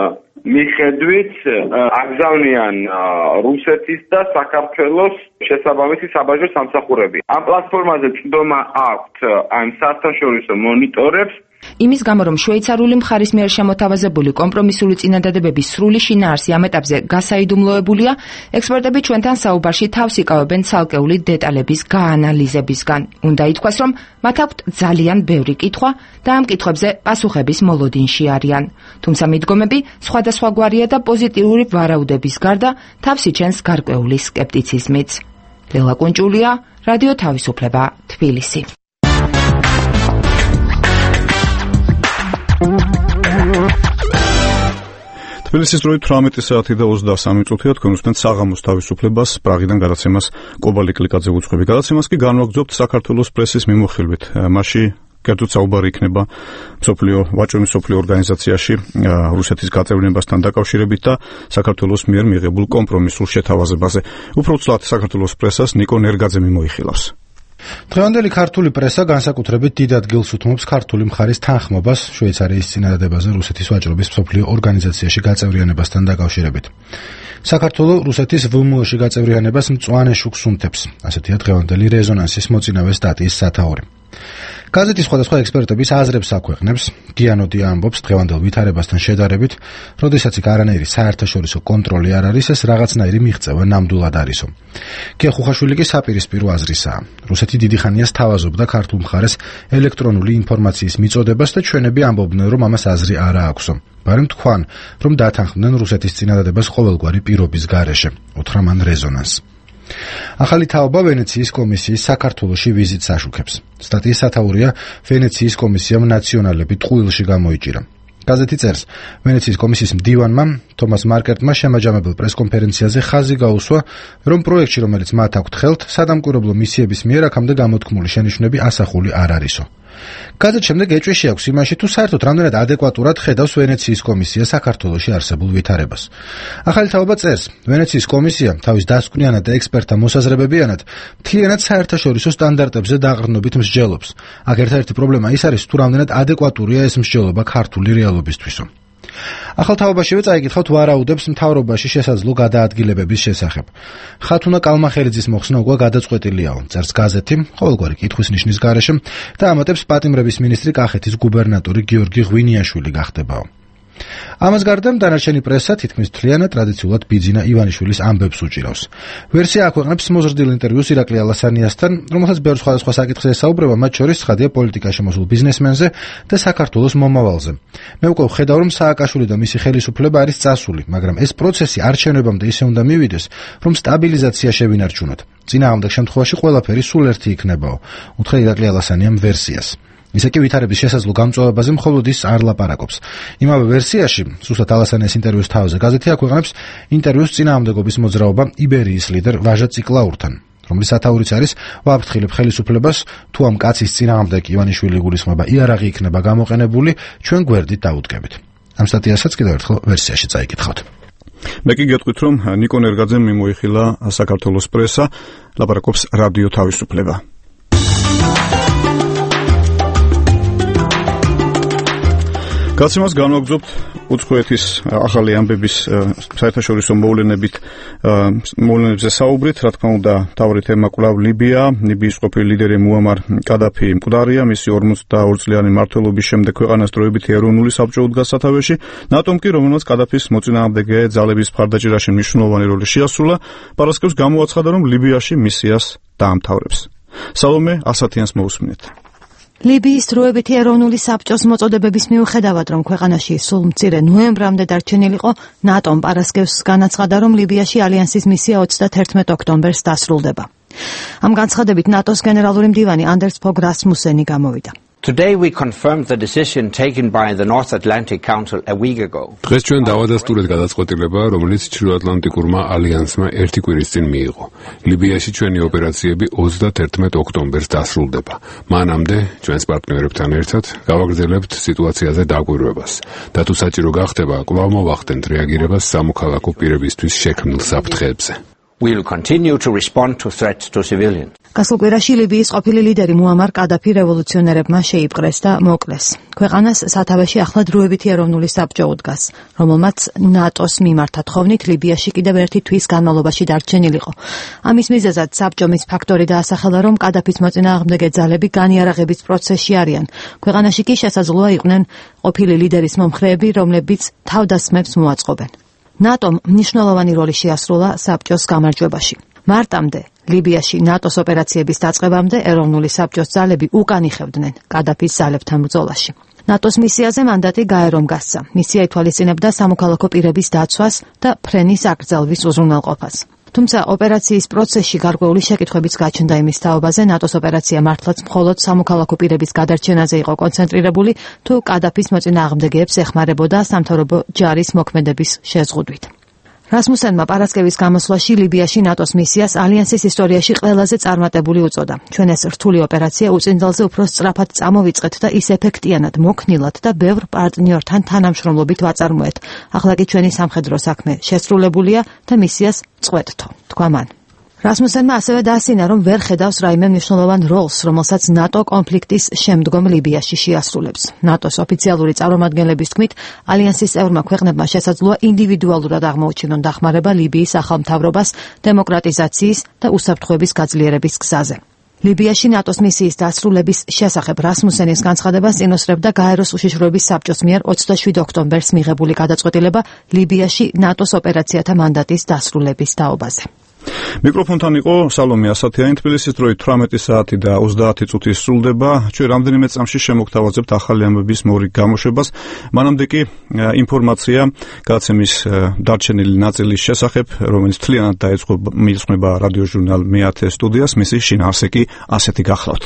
მიხედვით აგზავნიან რუსეთის და საქართველოს შესაბამისი საბაჟო სამსახურები. ამ პლატფორმაზე წვდომა აქვთ ამ საერთაშორისო მონიტორებს. იმის გამო, რომ შვეიცარიული მხარის მიერ შემოთავაზებული კომპრომისული წინადადებების სრული შინაარსი ამ ეტაპზე გასაიდუმლოებულია, ექსპერტები ჩვენთან საუბარში თავს იკავებენ ცალკეული დეტალების გაანალიზებისგან. უნდა ითქვას, რომ მათ აქვთ ძალიან ბევრი კითხვა და ამ კითხვებზე პასუხების მოლოდინში არიან. თუმცა მიდგომები სხვადასხვაგვარია და პოზიტიური ვარაუდების გარდა თავს იჩენს გარკვეული სკეპტიციზმიც. ლელა კუნჭულია, რადიო თავისუფლება, თბილისი. თბილისის დროით თვრამეტი საათი და ოცდასამი წუთია. თქვენ უსმენთ საღამოს თავისუფლებას, პრაღიდან გადაცემას კობალი კლიკაძე უძღვები. გადაცემას კი განვაგრძობთ საქართველოს პრესის მიმოხილვით. მასში კერძოდ საუბარი იქნება მსოფლიო ვაჭრობის მსოფლიო ორგანიზაციაში რუსეთის გაწევრიანებასთან დაკავშირებით და საქართველოს მიერ მიღებულ კომპრომისულ შეთავაზებაზე. უფრო ცუდად საქართველოს პრესას ნიკო ნერგაძე მიმოიხილავს. დღევანდელი ქართული პრესა განსაკუთრებით დიდ ადგილს უთმობს ქართული მხარის თანხმობას შვეიცარიის წინადადებაზე რუსეთის ვაჭრობის მსოფლიო ორგანიზაციაში გაწევრიანებასთან დაკავშირებით. საქართველოს რუსეთის ვ მო ოში გაწევრიანებას მწვანე შუქს უნთებს, ასეთია დღევანდელი რეზონანსის მოწინავე სტატიის სათაური. გაზეთის სხვადასხვა ექსპერტების აზრებს აქვეყნებს. გიანოდი ამბობს დღევანდელ ვითარებასთან შედარებით, როდესაც იქ არანაირი საერთაშორისო კონტროლი არ არის, ეს რაღაცნაირი მიღწევა ნამდვილად არისო. კია ხუხაშვილი კი საპირისპირო აზრისაა. რუსეთი დიდი ხანია სთავაზობდა ქართულ მხარეს ელექტრონული ინფორმაციის მიწოდებას და ჩვენები ამბობდნენ, რომ ამას აზრი არ აქვსო. ბარემ თქვან, რომ დათანხმდნენ რუსეთის წინადადებას ყოველგვარი პირობის გარეშე, უთხრა მან რეზონანს. ახალი თაობა ვენეციის კომისიის საქართველოში ვიზიტს აშუქებს. სტატიის სათაურია ვენეციის კომისიამ ნაციონალები ტყუილში გამოიჭირა. გაზეთი წერს, ვენეციის კომისიის მდივანმა თომას მარკერტმა შემაჯამებელ პრესკონფერენციაზე ხაზი გაუსვა, რომ პროექტში, რომელიც მათ აქვთ ხელთ, სადამკვირვებლო მისიების მიერ აქამდე გამოთქმული შენიშვნები ასახული არ არისო. გაზეთ შემდეგ ეჭვი აქვს იმაში, თუ საერთოდ რამდენად ადეკვატურად ხედავს ვენეციის კომისია საქართველოში არსებულ ვითარებას. ახალი თაობა წერს, ვენეციის კომისია თავის დასკვნიანად და ექსპერტთა მოსაზრებებიანად მთლიანად საერთაშორისო სტანდარტებზე დაყრდნობით მსჯელობს. აქ ერთ-ერთი პრობლემა ის არის, თუ რამდენად ადეკვატურია ეს მსჯელობა ქართული რეალობისთვისო. ახალ თაობაშივე წაიკითხავთ ვარაუდებს მთავრობაში შესაძლო გადაადგილებების შესახებ. ხათუნა კალმახელიძის მოხსნა უკვე გადაწყვეტილიაო, წერს გაზეთი, ყოველგვარი კითხვის ნიშნის გარეშე და ამატებს პატიმრების მინისტრი კახეთის გუბერნატორი გიორგი ღვინიაშვილი გახდებაო. ამას გარდა დანარჩენი პრესა თითქმის მთლიანად ტრადიციულად ბიძინა ივანიშვილის ამბებს უჭირავს. ვერსია აქვეყნებს მოზრდილ ინტერვიუს ირაკლი ალასანიასთან, რომელსაც ბევრ სხვადასხვა საკითხზე ესაუბრება, მათ შორის ცხადია პოლიტიკაში მოსულ ბიზნესმენზე და საქართველოს მომავალზე. მე უკვე ვხედავ, რომ სააკაშვილი და მისი ხელისუფლება არის წასული, მაგრამ ეს პროცესი არჩევნებამდე ისე უნდა მივიდეს, რომ სტაბილიზაცია შევინარჩუნოთ. წინააღმდეგ შემთხვევაში ყველაფერი სულ ერთი იქნებაო, უთხრა ირაკლი ალასანიამ ვერსიას. ისე კი ვითარების შესაძლო გამწვავებაზე მხოლოდ ის არ ლაპარაკობს. იმავე ვერსიაში, სუსტად ალასანიას ინტერვიუს თავზე, გაზეთი აქვეყნებს ინტერვიუს წინააღმდეგობის მოძრაობა იბერიის ლიდერ ვაჟა ციკლაურთან, რომლის სათაურიც არის ვაფრთხილებ ხელისუფლებას, თუ ამ კაცის წინააღმდეგ ივანიშვილი გულისხმობა იარაღი იქნება გამოყენებული, ჩვენ გვერდით დაუდგებით. ამ სტატიასაც კიდევ ერთხელ ვერსიაში წაიკითხავთ. მე კი გეტყვით, რომ ნიკო ნერგაძემ მიმოიხილა საქართველოს პრესა, ლაპარაკობს რადიო თავისუფლება. გაცემას განვაგრძობთ უცხოეთის ახალი ამბების საერთაშორისო მოვლენებით მოვლენებზე საუბრით, რა თქმა უნდა, თავი თემა კვლავ ლიბია, ლიბიის ყოფილი ლიდერი მუამარ კადაფი მკვდარია, მისი ორმოცდაორი წლიანი მმართველობის შემდეგ ქვეყანას დროებითი ეროვნული საბჭო უდგა სათავეში, ნატომ კი, რომელსაც კადაფის მოწინააღმდეგე ძალების მხარდაჭერაში მნიშვნელოვანი როლი შეასრულა, პარასკევს გამოაცხადა, რომ ლიბიაში მისიას დაამთავრებს. სალომე ასათიანს მოусმინეთ. ლიბიის დროებითი ეროვნული საბჭოს მოწოდებების მიუხედავად, რომ ქვეყანაში სულ მცირე ნოემბრამდე დარჩენილიყო, ნატომ პარასკევს განაცხადა, რომ ლიბიაში ალიანსის მისია ოცდათერთმეტ ოქტომბერს დასრულდება. ამ განცხადებით ნატოს გენერალური მდივანი anders Fogh Rasmussen გამოვიდა. Today we confirmed the decision taken by the North Atlantic Council a week ago. დღეს ჩვენ დავადასტურეთ გადაწყვეტილება, რომელიც ჩრდილოატლანტიკურმა ალიანსმა ერთი კვირის წინ მიიღო. ლიბიაში ჩვენი ოპერაციები ოცდათერთმეტ ოქტომბერს დასრულდება. მანამდე ჩვენს პარტნიორებთან ერთად გავაგრძელებთ სიტუაციაზე დაკვირვებას. და თუ საჭირო გახდება, კვლავ მოვახდენთ რეაგირებას სამოქალაქო პირებისთვის შექმნილ საფრთხეებზე. We will continue to respond to threats to civilians. გასულ კვირაში ლიბიის ყოფილი ლიდერი მუამარ კადაფი რევოლუციონერებმა შეიპყრეს და მოკლეს. ქვეყანას სათავეში ახლა დროებითი ეროვნული საბჭო უდგას, რომელმაც ნატოს მიმართა თხოვნით ლიბიაში კიდევ ერთი თვის განმავლობაში დარჩენილიყო. ამის მიზეზად საბჭომის ფაქტორი დაასახელა, რომ კადაფის მოწინააღმდეგე ძალები განიარაღების პროცესში არიან. ქვეყანაში კი შესაძლოა იყვნენ ყოფილი ლიდერის მომხრეები, რომლებიც თავდასხმებს მოაწყობენ. ნატომ მნიშვნელოვანი როლი შეასრულა საბჭოს გამარჯვებაში. მარტამდე ლიბიაში ნატოს ოპერაციების დაწყებამდე ეროვნული საბჭოს ძალები უკან იხევდნენ კადაფის ძალებთან ბრძოლაში. ნატოს მისიაზე მანდატი გაერომ გასცა. მისია ითვალისწინებდა სამოქალაქო პირების დაცვას და ფრენის აკრძალვის უზრუნველყოფას. თუმცა ოპერაციის პროცესში გარკვეული შეკითხვებიც გაჩნდა იმის თაობაზე, ნატოს ოპერაცია მართლაც მხოლოდ სამოქალაქო პირების გადარჩენაზე იყო კონცენტრირებული, თუ კადაფის მოწინააღმდეგეებს ეხმარებოდა სამთავრობო ჯარის მოქმედების შეზღუდვით. რასმუსენმა პარასკევის გამოსვლაში ლიბიაში ნატოს მისიას ალიანსის ისტორიაში ყველაზე წარმატებული უწოდა. ჩვენ ეს რთული ოპერაცია უწინდელზე უფრო სწრაფად წამოვიწყეთ და ის ეფექტიანად, მოქნილად და ბევრ პარტნიორთან თანამშრომლობით ვაწარმოეთ. ახლა კი ჩვენი სამხედრო საქმე შესრულებულია და მისიას წყვეტთო, თქვა მან. რასმუსენმა ასევე დაასინა, რომ ვერ ხედავს რაიმე მნიშვნელოვან როლს, რომელსაც ნატო კონფლიქტის შემდგომ ლიბიაში შეასრულებს. ნატოს ოფიციალური წარმომადგენლების თქმით, ალიანსის წევრმა ქვეყნებმა შესაძლოა ინდივიდუალურად აღმოუჩინონ დახმარება ლიბიის ახალ მთავრობას დემოკრატიზაციის და უსაფრთხოების გაძლიერების გზაზე. ლიბიაში ნატოს მისიის დასრულების შესახებ რასმუსენის განცხადებას წინოსწრებდა გაეროს უშიშროების საბჭოს მიერ ოცდაშვიდ ოქტომბერს მიღებული გადაწყვეტილება ლიბიაში ნატოს ოპერაციათა მანდატის დასრულების თაობაზე. მიკროფონთან იყო სალომე ასათიანი. თბილისის დროით თვრამეტი საათი და ოცდაათი წუთი სრულდება. ჩვენ რამდენიმე წამში შემოგთავაზებთ ახალი ამბების მორი გამოშვებას. მანამდე კი ინფორმაცია გადაცემის დარჩენილი ნაწილის შესახებ, რომელიც მთლიანად დაეწყობა რადიო ჟურნალ მეათე სტუდიას, მისი შინაარსი კი ასეთი გახლავთ.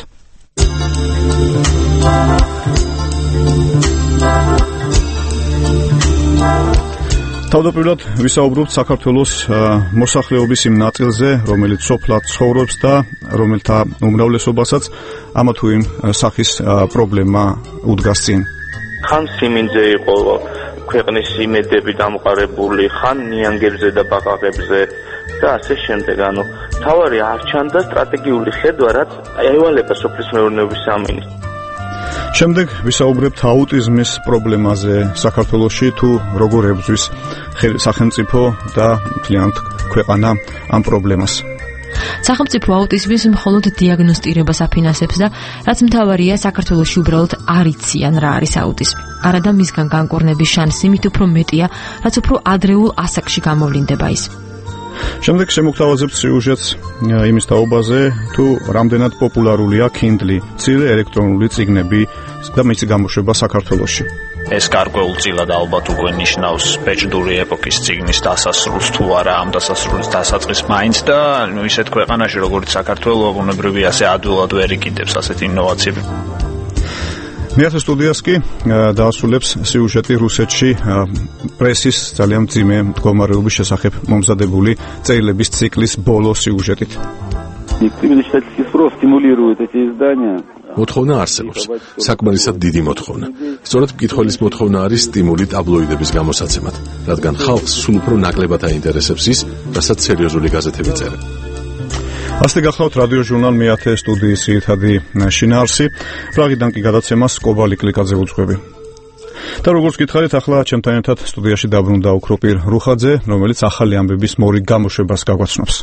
თავდაპირველად ვისაუბრებთ საქართველოს მოსახლეობის იმ ნაწილზე, რომელიც სოფლად ცხოვრობს და რომელთა უმრავლესობასაც ამა თუ იმ სახის პრობლემა უდგას წინ. ხან სიმინძე იყო ქვეყნის იმედები დამყარებული, ხან ნიანგებზე და ბაყაყებზე და ასე შემდეგ. ანუ თავარი არ ჩანდა სტრატეგიული ხედვა, რაც ევალება სოფლის მეურნეობის სამინისტროს. შემდეგ ვისაუბრებთ აუტიზმის პრობლემაზე საქართველოში, თუ როგორ ებრძვის სახელმწიფო და მთლიანად ქვეყანა ამ პრობლემას. სახელმწიფო აუტიზმის მხოლოდ დიაგნოსტირებას აფინანსებს და რაც მთავარია, საქართველოში უბრალოდ არ იციან რა არის აუტიზმი. არადა მისგან განკურნების შანსი მით უფრო მეტია, რაც უფრო ადრეულ ასაკში გამოვლინდება ის. შემდეგ შემოგთავაზებთ სიუჟეტს იმის თაობაზე, თუ რამდენად პოპულარულია Kindle, მცირე ელექტრონული წიგნები და მისი გამოშვება საქართველოში. ეს გარკვეულწილად ალბათ უკვე ნიშნავს ბეჭდური ეპოქის წიგნის დასასრულს, თუ არა ამ დასასრულის დასაწყისს მაინც და ისეთ ქვეყანაში, როგორც საქართველო, ბუნებრივია ასე ადვილად ვერ იკიდებს ასეთი ინოვაციები. მეათე სტუდიას კი დაასრულებს სიუჟეტი რუსეთში პრესის ძალიან მძიმე მდგომარეობის შესახებ მომზადებული წერილების ციკლის ბოლო სიუჟეტით. მოთხოვნა არსებობს, საკმარისად დიდი მოთხოვნა. სწორედ მკითხველის მოთხოვნა არის სტიმული ტაბლოიდების გამოსაცემად, რადგან ხალხს სულ უფრო ნაკლებად აინტერესებს ის, რასაც სერიოზული გაზეთები წერენ. ასეთი გახლავთ რადიო ჟურნალ მეათე სტუდიის ძირითადი შინაარსი. პრაღიდან კი გადაცემას კობალი კლიკაძე უძღვები. და როგორც გითხარით, ახლა ჩემთან ერთად სტუდიაში დაბრუნდა ოქროპირ რუხაძე, რომელიც ახალი ამბების მორი გამოშვებას გაგვაცნობს.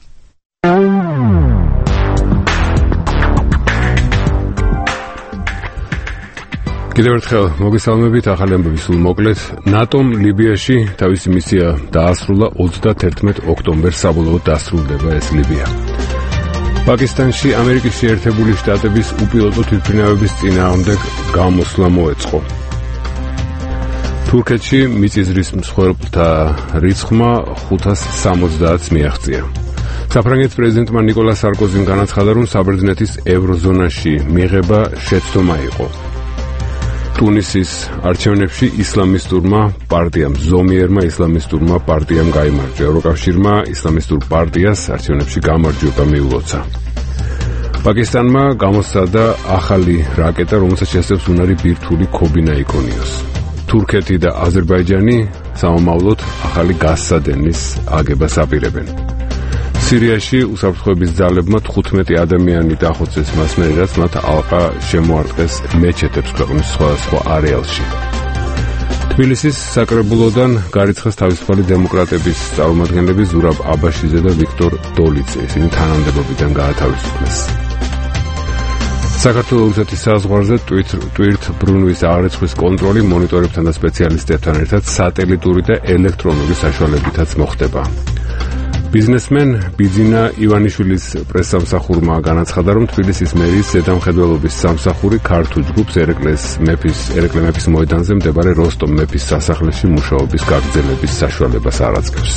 კიდევ ერთხელ მოგესალმებით, ახალი ამბები სულ მოკლედ. ნატომ ლიბიაში თავისი მისია დაასრულა ოცდათერთმეტ ოქტომბერს საბოლოოდ დასრულდება ეს ლიბია. პაკისტანში ამერიკის შეერთებული შტატების უპილოტო თვითმფრინავების წინააღმდეგ გამოსვლა მოეწყო. თურქეთში მიწისძვრის მსხვერპლთა რიცხვმა ხუთას სამოცდაათს მიაღწია. საფრანგეთის პრეზიდენტმა ნიკოლა სარკოზიმ განაცხადა, რომ საბერძნეთის ევროზონაში მიღება შეცდომა იყო. ტუნისის არჩევნებში ისლამისტურმა პარტიამ, ზომიერმა ისლამისტურმა პარტიამ გაიმარჯვა. ევროკავშირმა ისლამისტურ პარტიას არჩევნებში გამარჯვება მიულოცა. პაკისტანმა გამოსცადა ახალი რაკეტა, რომელსაც შესაძლებს უნარი ბირთვული ქობინა იქონიოს. თურქეთი და აზერბაიჯანი სამომავლოდ ახალი გაზსადენის აგებას აპირებენ. სირიაში უსაფრთხოების ძალებმა თხუთმეტი ადამიანი დახოცეს მას მერე, რაც მათ ალყა შემოარტყეს მეჩეთებს ქვეყნის სხვადასხვა არეალში. თბილისის საკრებულოდან გარიცხეს თავისუფალი დემოკრატების წარმომადგენლები ზურაბ აბაშიძე და ვიქტორ დოლიძე. ისინი თანამდებობიდან გაათავისუფლეს. საქართველოს რუსეთის საზღვარზე ტვირთბრუნვის აღრიცხვის კონტროლი მონიტორებთან და სპეციალისტებთან ერთად სატელიტური და ელექტრონული საშუალებითაც მოხდება. ბიზნესმენ ბიძინა ივანიშვილის პრესსამსახურმა განაცხადა, რომ თბილისის მერის ზედამხედველობის სამსახური ქართულ ჯგუფს ერეკლეს მეფის ერეკლე მეფის მოედანზე მდებარე როსტომ მეფის სასახლეში მუშაობის გაგრძელების საშუალებას არ აძლევს.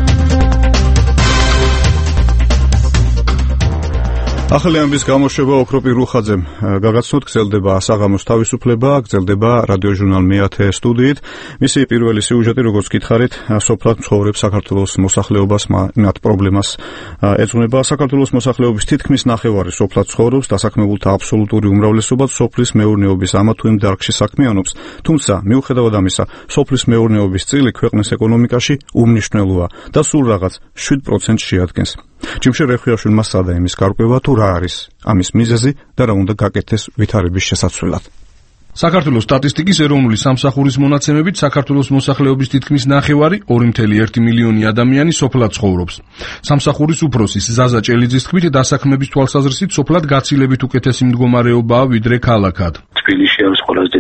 ახალი ამბის გამოშვება ოქროპირ რუხაძემ გაგაცნოთ. გრძელდება საღამოს თავისუფლება, გრძელდება რადიო ჟურნალ მეათე სტუდიით. მისი პირველი სიუჟეტი, როგორც გითხარით, სოფლად ცხოვრებს საქართველოს მოსახლეობას, მათ პრობლემას ეძღვნება. საქართველოს მოსახლეობის თითქმის ნახევარი სოფლად ცხოვრობს, დასაქმებულთა აბსოლუტური უმრავლესობა სოფლის მეურნეობის ამა თუ იმ დარგში საქმიანობს. თუმცა, მიუხედავად ამისა, სოფლის მეურნეობის წილი ქვეყნის ეკონომიკაში უმნიშვნელოა და სულ რაღაც შვიდ პროცენტს შეადგენს. ჯიმშე რეხვიაშვილმა სცადა იმის გარკვევა, თუ რა არის ამის მიზეზი და რა უნდა გაკეთდეს ვითარების შესაცვლელად. საქართველოს სტატისტიკის ეროვნული სამსახურის მონაცემებით საქართველოს მოსახლეობის თითქმის ნახევარი, ორი კoma ერთი მილიონი ადამიანი სოფლად ცხოვრობს. სამსახურის უფროსის ზაზა ჭელიძის თქმით, დასაქმების თვალსაზრისით სოფლად გაცილებით უკეთესი მდგომარეობაა ვიდრე ქალაქად. თბილისში არის ყველაზე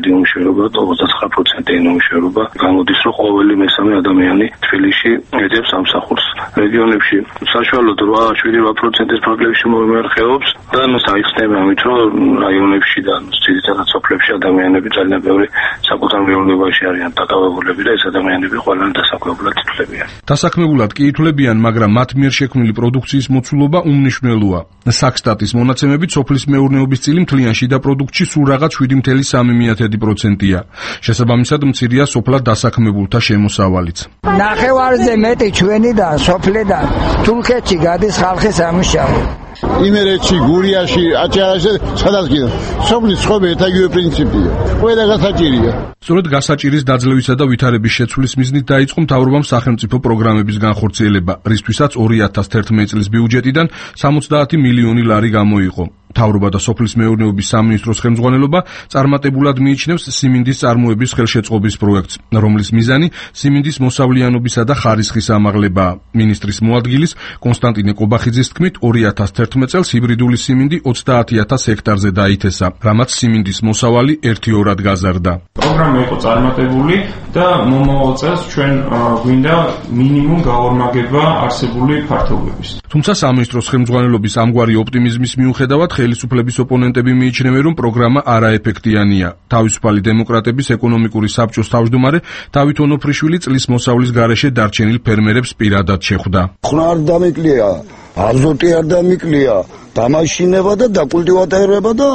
პროცენტი უმუშევრობა და ოცდათვრამეტ პროცენტი უმუშევრობა. გამოდის, რომ ყოველი მესამე ადამიანი თბილისში ეძებს სამსახურს. რეგიონებში საშუალოდ ორი პროცენტის პროგრესში მომერხეობს და საიხსნება ამით, რომ რაიონებში და ძირითადად სოფლებში ადამიანები ძალიან ბევრი საკუთარ მეურნეობაში არიან დაკავებულები და ეს ადამიანები ყველანი დასაქმებულად ითვლებიან. დასაქმებულად კი ითვლებიან, მაგრამ მათ მიერ შექმნილი პროდუქციის მოცულობა უმნიშვნელოა. საქსტატის მონაცემებით სოფლის მეურნეობის წილი მთლიან შიდა პროდუქტში სულ რაღაც შვიდი წუთი სამი პროცენტია. შესაბამისად მცირეა სოფლად დასაქმებულთა შემოსავალიც. ნახევარზე მეტი ჩვენიდან სოფლიდან თურქეთში გადის ხალხი სამუშაო. იმერეთში, გურიაში, აჭარაში, სადაც კიდე. სოფლის ცხოვრება ერთაგივე პრინციპია. ყველა გასაჭირია. სწორედ გასაჭირის დაძლევისა და ვითარების შეცვლის მიზნით დაიწყო მთავრობამ სახელმწიფო პროგრამების განხორციელება, რისთვისაც ორი ათას თერთმეტ წლის ბიუჯეტიდან სამოცდაათი მილიონი ლარი გამოიყო. მთავრობა და სოფლის მეურნეობის სამინისტროს ხელმძღვანელობა წარმატებულად მიიჩნევს სიმინდის წარმოების ხელშეწყობის პროექტს, რომლის მიზანი სიმინდის მოსავლიანობისა და ხარისხის ამაღლებაა. მინისტრის მოადგილის კონსტანტინე კობახიძის თქმით, ორი ათას თერთმეტ წელს ჰიბრიდული სიმინდი ოცდაათი ათას ჰექტარზე დაითესა, რამაც სიმინდის მოსავალი ერთიორად გაზარდა. პროგრამა იყო წარმატებული და მომავალ წელს ჩვენ გვინდა მინიმუმ გაორმაგება არსებული ფართობების. თუმცა სამინისტროს ხელმძღვანელობის ამგვარი ოპტიმიზმის მიუხედავად ხელისუფლების ოპონენტები მიიჩნევენ, რომ პროგრამა არაეფექტიანია. თავისუფალი დემოკრატების ეკონომიკური საბჭოს თავმჯდომარე დავით ონოფრიშვილი წლის მოსავლის გარეშე დარჩენილ ფერმერებს პირადად შეხვდა. ხნა არ დამიკლია, აზოტი არ დამიკლია, დამაშინება და დაკულტივატორება და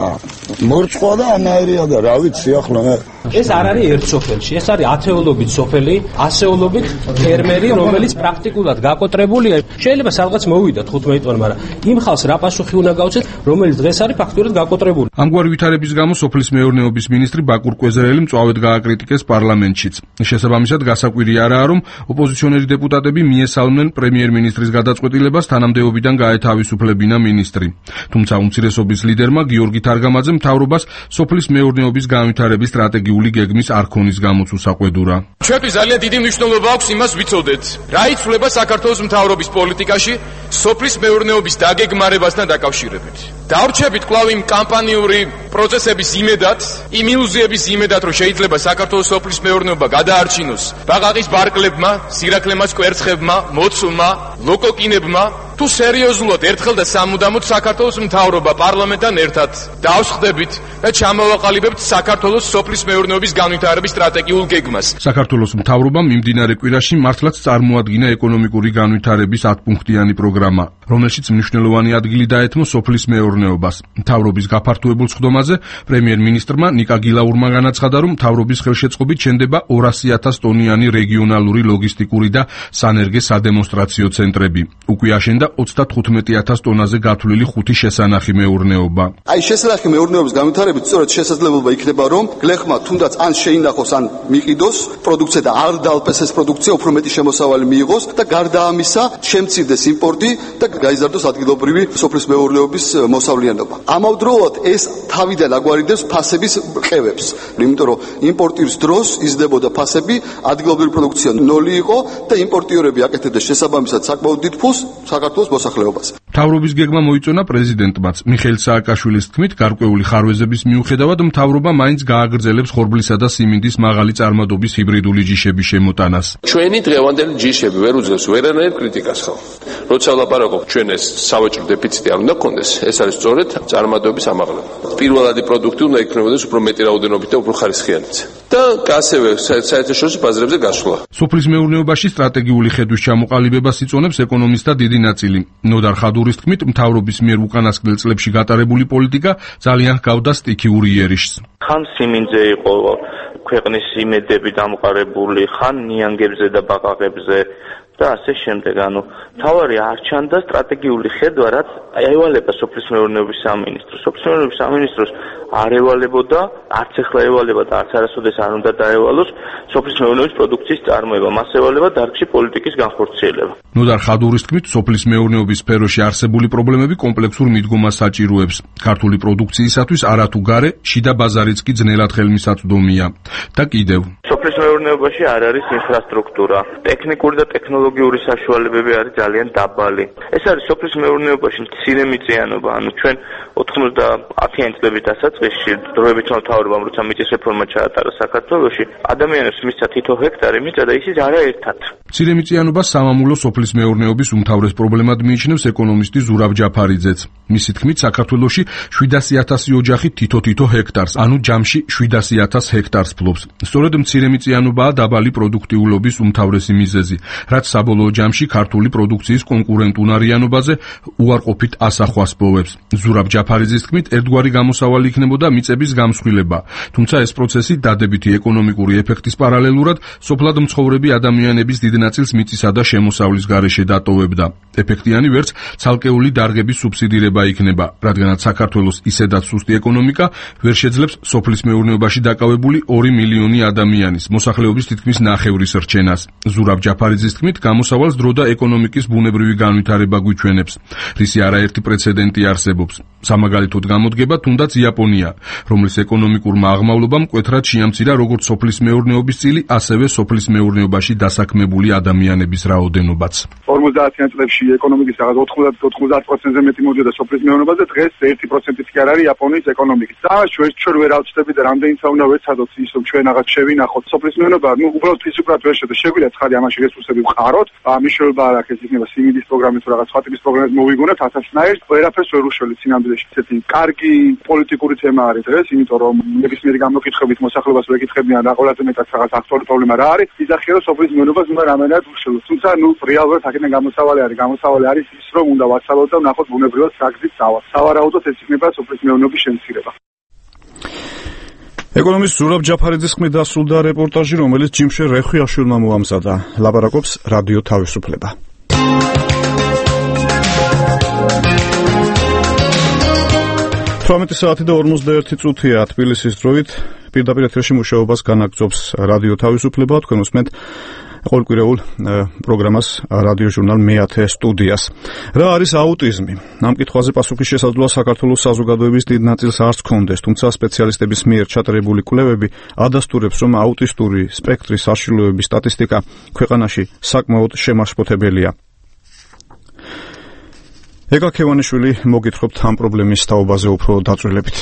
მორწყვა და ანაერია და რა ვიცი ახლა მე. ეს არ არის ერთ სოფელში, ეს არის ათეულობით სოფელი, ასეულობით ფერმერი, რომელიც პრაქტიკულად გაკოტრებულია. შეიძლება სადღაც მოვიდა თხუთმეტი ტონა, მაგრამ იმ ხალხს რა პასუხი უნდა გავცეთ, რომელიც დღეს არის ფაქტურად გაკოტრებული. ამგვარი ვითარების გამო სოფლის მეურნეობის მინისტრი ბაკურ კვეზერელი მწვავედ გააკრიტიკეს პარლამენტშიც. შესაბამისად გასაკვირი არაა, რომ ოპოზიციონერი დეპუტატები მიესალმნენ პრემიერ-მინისტრის გადაწყვეტილებას თანამდებობიდან გაეთავისუფლებინა მინისტრი. თუმცა უმცირესობის ლიდერმა გიორგი თარგამაძე მთავრობას სოფლის მეურნეობის განვითარების სტრატეგიული გეგმის არქონის გამოც უსაყვედურა. ჩვენთვის ძალიან დიდი მნიშვნელობა აქვს იმას ვიცოდეთ, რა იცვლება საქართველოს მთავრობის პოლიტიკაში სოფლის მეურნეობის დაგეგმარებასთან დაკავშირებით. დავრჩებით კვლავ იმ კამპანიური პროცესების იმედად, იმ ილუზიების იმედად, რომ შეიძლება საქართველოს სოფლის მეურნეობა გადაარჩინოს ბაყაყის ბარკლებმა, სირაქლემას კვერცხებმა, მოცულმა, ლოკოკინებმა, თუ სერიოზულად ერთხელ და სამუდამოდ საქართველოს მთავრობა პარლამენტთან ერთად დავსხდებით და ჩამოვაყალიბებთ საქართველოს სოფლის მეურნეობის განვითარების სტრატეგიულ გეგმას. საქართველოს მთავრობამ მიმდინარე კვირაში მართლაც წარმოადგინა ეკონომიკური განვითარების ათპუნქტიანი პროგრამა, რომელშიც მნიშვნელოვანი ადგილი დაეთმო სოფლის მეურნეობას. მთავრობის გაფართოებულ სხდომაზე პრემიერ-მინისტრმა ნიკა გილაურმა განაცხადა, რომ მთავრობის ხელშეწყობით შენდება ორასი ათას ტონიანი რეგიონალური ლოგისტიკური და სანერგე სადემონსტრაციო ცენტრები. უკვე აშენდა ოცდათხუთმეტი ათას ტონაზე გათვლილი ხუთი შესანახი მეურნეობა. აი შესანახი მეურნეობის განვითარებით სწორედ შესაძლებლობა იქნება, რომ გლეხმა თუნდაც ან შეინახოს, ან მიყიდოს პროდუქცია და არ დაალპესეს პროდუქცია, უფრო მეტი შემოსავალი მიიღოს და გარდა ამისა შემცირდეს იმპორტი და გაიზარდოს ადგილობრივი სოფლის მეურნეობის მოსავლიანობა. ამავდროულად ეს თავიდან აგვარიდებს ფასების ყევებს, იმიტომ რომ იმპორტის დროს იზრდებოდა ფასები, ადგილობრივი პროდუქცია ნოლი იყო და იმპორტიორები აკეთებდნენ შესაბამისად საკმაოდ დიდ ფულს საქართველოს მოსახლეობას. მთავრობის გეგმა მოიწონა პრეზიდენტმაც. მიხეილ სააკაშვილის თქმით, გარკვეული ხარვეზების მიუხედავად მთავრობა მაინც გააგრძელებს ხორბლისა და სიმინდის მაღალი წარმადობის ჰიბრიდული ჯიშების შემოტანას. ჩვენი დღევანდელი ჯიშები ვერ უძლებს ვერანაირ კრიტიკას ხო? როცა ვლაპარაკობ, ჩვენ ეს სავაჭრო დეფიციტი არ უნდა გქონდეს, ეს არის სწორედ წარმადობის ამაღლება. პირველადი პროდუქტი უნდა იქნებოდეს უფრო მეტი რაოდენობით და უფრო ხარისხიანიც. და ასევე საერთაშორისო ბაზრებზე გასვლა. სოფლის მეურნეობაში სტრატეგიული ხედვის ჩამოყალიბებას იწონებს ეკონომისტთა დიდი ნაწილი. ნოდარ ხადურის თქმით, მთავრობის მიერ უკანასკნელ წლებში გატარებული პოლიტიკა ძალიან ჰგავდა სტიქიურ იერიშს. ხან სიმინძე იყო ქვეყნის იმედები დამყარებული, ხან ნიანგებზე და ბაყაყებზე და ასე შემდეგ. ანუ თავარი არ ჩანდა სტრატეგიული ხედვა, რაც ევალება სოფლის მეურნეობის სამინისტროს. სოფლის მეურნეობის სამინისტროს არ ევალებოდა, არც ახლა ევალება და არც არასოდეს არ უნდა დაევალოს სოფლის მეურნეობის პროდუქციის წარმოება. მას ევალება დარგში პოლიტიკის განხორციელება. ნოდარ ხადურის თქმით, სოფლის მეურნეობის სფეროში არსებული პრობლემები კომპლექსურ მიდგომას საჭიროებს. ქართული პროდუქციისათვის არათუ გარე, შიდა ბაზარიც კი ძნელად ხელმისაწვდომია. და კიდევ სოფლის მეურნეობაში არ არის ინფრასტრუქტურა. ტექნიკური და ტექნოლოგიური საშუალებები არის ძალიან დაბალი. ეს არის სოფლის მეურნეობაში მცირე მიწიანობა, ანუ ჩვენ ოთხმოცდაათიანი წლების დასაწყისში წლებში დროებითმა მთავრობამ როცა მიწის რეფორმა ჩაატარა საქართველოში, ადამიანებს მისცა თითო ჰექტარი მიწა და ისიც არაერთად. მცირემიწიანობას სამამულო სოფლის მეურნეობის უმთავრეს პრობლემად მიიჩნევს ეკონომისტი ზურაბ ჯაფარიძეც. მისი თქმით, საქართველოში შვიდასი ათასი ოჯახი თითო-თითო ჰექტარს, ანუ ჯამში შვიდასი ათას ჰექტარს ფლობს. სწორედ მცირემიწიანობაა დაბალი პროდუქტიულობის უმთავრესი მიზეზი, რაც საბოლოო ჯამში ქართული პროდუქციის კონკურენტუნარიანობაზე უარყოფით ასახვას პოვებს. ზურაბ ჯაფარიძის თქმით, ერთგვარი გამოსავალი იქნებოდა მიწების გამსხვილება, თუმცა ეს პროცესი დადებითი ეკონომიკური ეფექტის პარალელურად სოფლად მცხოვრები ადამიანების დიდ ნაწილს მიწისა და შემოსავლის გარეშე დატოვებდა. ეფექტიანი ვერც ცალკეული დარგების სუბსიდირება იქნება, რადგანაც საქართველოს ისედაც სუსტი ეკონომიკა ვერ შეძლებს სოფლის მეურნეობაში დაკავებული ორი მილიონი ადამიანის მოსახლეობის თითქმის ნახევრის რჩენას. ზურაბ ჯაფარიძის თქმით, გამოსავალს დრო და ეკონომიკის ბუნებრივი განვითარება გვიჩვენებს, რისი არაერთი პრეცედენტი არსებობს. სამაგალითოდ გამოდგება თუნდაც იაპონია, რომლის ეკონომიკურმა აღმავლობამ მკვეთრად შეამცირა როგორც სოფლის მეურნეობის წილი, ასევე სოფლის მეურნეობაში დასაქმებული ადამიანების რაოდენობაც. ორმოცდაათიან წლებში ეკონომიკის რაღაც ოთხმოცდაათ ოთხმოცდაათ პროცენტზე მეტი მოდიოდა სოფლის მეურნეობაზე, დღეს ერთი პროცენტიც კი არ არის იაპონიის ეკონომიკის. და ჩვენ ჩვენ ვერ ავწდები და რამდენიცა უნდა ვეცადოთ ის, რომ ჩვენ რაღაც შევინახოთ სოფლის მეურნეობა, ну უბრალოდ ფიზიკურად ვერ შედა. შეგვიძლია ცხადი ამაში რესურსები ვყაროთ, ამიშველება არ აქვს, ეს იქნება სიმინდის პროგრამით თუ რაღაც სხვა ტიპის პროგრამით მოვიგონებთ ასაცნაირ, ვერაფერს ვერ უშველით სინამდვილეში. ესეთი კარგი პოლიტიკური თემა არის დღეს, იმიტომ რომ ნებისმიერი გამოკითხებით მოსახლეობას ვეკითხებიან რა ყველაზე მეტად რაღაც აქტუალური პრობლემა რა არის, იზახია რომ სოფლის მეურნეობას უნდა რამენად უშველოთ. თუმცა ნუ რეალურად აქედან გამოსავალი არის, გამოსავალი არის ის, რომ უნდა ვაცალოთ და ვნახოთ ბუნებრივად საგზით სავალ. სავარაუდოდ ეს იქნება სოფლის მეურნეობის შემცირება. ეკონომისტ ზურაბ ჯაფარიძის ხმით დასრულდა რეპორტაჟი, რომელიც ჯიმშე რეხვიაშვილმა მოამზადა. ლაპარაკობს რადიო თავისუფლება. თვრამეტი საათი და ორმოცდაერთი წუთია თბილისის დროით. პირდაპირ ეთერში მუშაობას განაგრძობს რადიო თავისუფლება. თქვენ უსმენთ ყოველკვირეულ პროგრამას რადიო ჟურნალ მეათე სტუდიას. რა არის აუტიზმი? ამ კითხვაზე პასუხის შესაძლოა საქართველოს საზოგადოების დიდ ნაწილს არც ჰქონდეს, თუმცა სპეციალისტების მიერ ჩატარებული კვლევები ადასტურებს, რომ აუტისტური სპექტრის საშიშროების სტატისტიკა ქვეყანაში საკმაოდ შემაშფოთებელია. ეკა ქევანიშვილი, მოგითხრობთ ამ პრობლემის თაობაზე უფრო დაწვრილებით.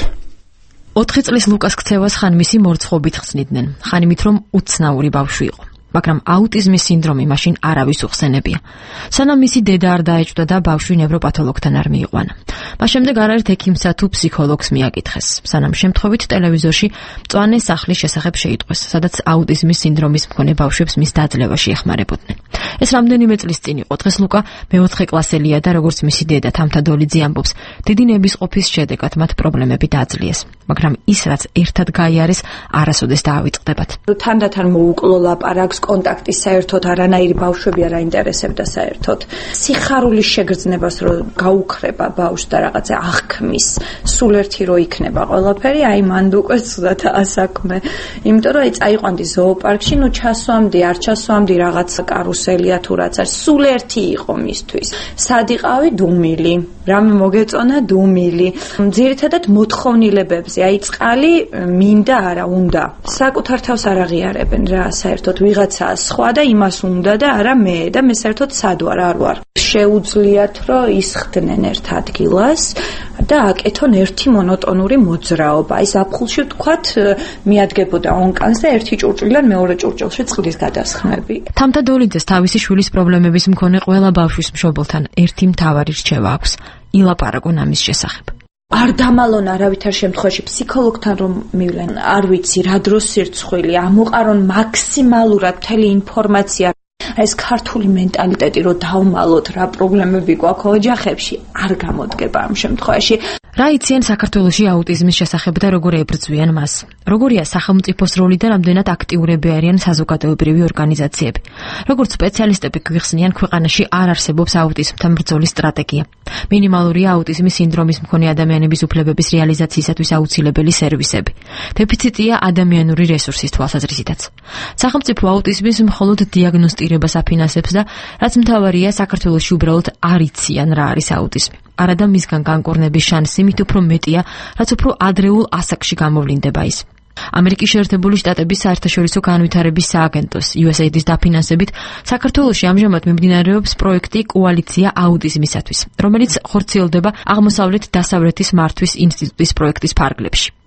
ოთხი წლის ლუკას ქცევას ხან მისი მორცხოვით ხსნიდნენ, ხან იმით, რომ უცნაური ბავშვი იყო. მაგრამ აუტიზმის სინდრომი მაშინ არავის უხსენებია. სანამ მისი დედა არ დაეჭვდა და ბავშვი ნევროპათოლოგთან არ მიიყვანა. მას შემდეგ არაერთ ექიმსა თუ ფსიქოლოგს მიაკითხეს. სანამ შემთხვევით ტელევიზორში მწვანე სახლის შესახებ შეიტყვეს, სადაც აუტიზმის სინდრომის მქონე ბავშვებს მის დაძლევაში ეხმარებოდნენ. ეს რამდენიმე წლის წინ იყო. დღეს ლუკა მეოთხე კლასელია და როგორც მისი დედა თამთა დოლიძე ამბობს, დიდი ნებისყოფის შედეგად მათ პრობლემები დააძლიეს. მაგრამ ის, რაც ერთად გაიარეს, არასოდეს დაავიწყდებათ. თანდათან მოუკლო ლაპარაკს კონტაქტის საერთოდ არანაირი ბავშვები არ აინტერესებდა საერთოდ. სიხარულის შეგრძნებას რო გაუხრება ბავშვს და რაღაცა აღქმის, სულ ერთი რო იქნება ყველაფერი, აი მანდ უკვე ცუდად ასაქმე. იმიტომ რომ აი წაიყვანდი ზოოპარკში, ნუ ჩასვამდი, არ ჩასვამდი, რაღაც კარუსელია თუ რაც არის, სულ ერთი იყო მისთვის. სად იყავი? დუმილი. რამე მოგეწონა? დუმილი. ძირითადად მოთხოვნილებებზე, აი წყალი მინდა არა უნდა. საკუთარ თავს არ აღიარებენ რა, საერთოდ ვიღაც სხვა და იმას უნდა და არა მე და მე საერთოდ სად ვარ არ ვარ. შეუძლიათ რომ ისხდნენ ერთ ადგილას და აკეთონ ერთი მონოტონური მოძრაობა. აი ზაფხულში ვთქვათ მიადგებოდა ონკანს და ერთი ჭურჭლიდან მეორე ჭურჭელში წყლის გადასხმები. თამთა დოლიძეს თავისი შვილის პრობლემების მქონე ყველა ბავშვის მშობელთან ერთი მთავარი რჩევა აქვს: ილაპარაკონ ამის შესახებ. არ დამალონ არავითარ შემთხვევაში ფსიქოლოგთან რომ მივლენ, არ ვიცი რა დროს სირცხვილი, ამოყარონ მაქსიმალურად მთელი ინფორმაცია. ეს ქართული მენტალიტეტი რომ დავმალოთ რა პრობლემები გვაქვს ოჯახებში, არ გამოდგება ამ შემთხვევაში. რა იციან საქართველოში აუტიზმის შესახებ და როგორ ებრძვიან მას? როგორია სახელმწიფოს როლი და რამდენად აქტიურები არიან საზოგადოებრივი ორგანიზაციები? როგორც სპეციალისტები გვიხსნიან, ქვეყანაში არ არსებობს აუტიზმთან ბრძოლის სტრატეგია. მინიმალურია აუტიზმის სინდრომის მქონე ადამიანების უფლებების რეალიზაციისათვის აუცილებელი სერვისები. დეფიციტია ადამიანური რესურსის თვალსაზრისითაც. სახელმწიფო აუტიზმის მხოლოდ დიაგნოსტირებას აფინანსებს და რაც მთავარია, საქართველოში უბრალოდ არ იციან რა არის აუტიზმი. არადა მისგან განკურნების შანსი მით უფრო მეტია, რაც უფრო ადრეულ ასაკში გამოვლინდება ის. ამერიკის შეერთებული შტატების საერთაშორისო განვითარების სააგენტოს იუ ეს ეი დის დაფინანსებით საქართველოში ამჟამად მიმდინარეობს პროექტი კოალიცია აუტიზმისათვის, რომელიც ხორციელდება აღმოსავლეთ-დასავლეთის მართვის ინსტიტუტის პროექტის ფარგლებში.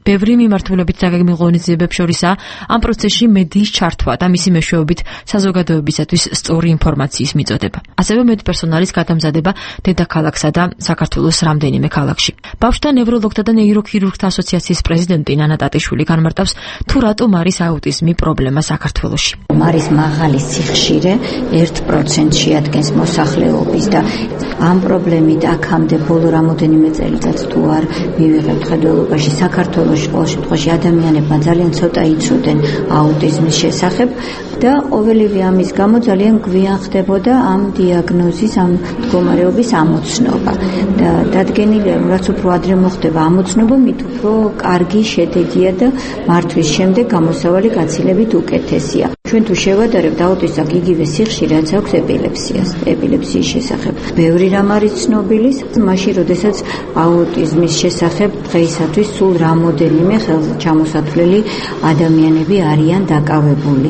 ბევრი მიმართულებით დაგეგმილ ღონისძიებებს შორისაა ამ პროცესში მედიის ჩართვა და მისი მეშვეობით საზოგადოებისათვის სწორი ინფორმაციის მიწოდება. ასევე მედპერსონალის გადამზადება დედაქალაქსა და საქართველოს რამდენიმე ქალაქში. ბავშვთა ნევროლოგთა და ნეიროქირურგთა ასოციაციის პრეზიდენტი ნანა ტატიშვილი განმარტავს, თუ რატომ არის აუტიზმი პრობლემა საქართველოში. არის მაღალი სიხშირე ერთ პროცენტს შეადგენს მოსახლეობის და ამ პრობლემით აქამდე ბოლო რამოდენიმე წელიწადს თუ არ მივიღებთ ხედველობაში საქართველოში ყოველ შემთხვევაში ადამიანებმა ძალიან ცოტა იცოდნენ აუტიზმის შესახებ და ყოველივე ამის გამო ძალიან გვიან ხდებოდა ამ დიაგნოზის, ამ მდგომარეობის ამოცნობა. და დადგენილია, რომ რაც უფრო ადრე მოხდება ამოცნობა, მით უფრო კარგი შედეგია და მართვის შემდეგ გამოსავალი გაცილებით უკეთესია. ჩვენ თუ შევადარებთ აუტიზმს, აქ იგივე სიხშირე რაც აქვს ეპილეფსიას, ეპილეფსიის შესახებ. ბევრი რამ არის ცნობილი, მაშინ როდესაც აუტიზმის შესახებ დღეისათვის სულ რამოდენიმე ხელჩამოსათვლელი ადამიანები არიან დაკავებული.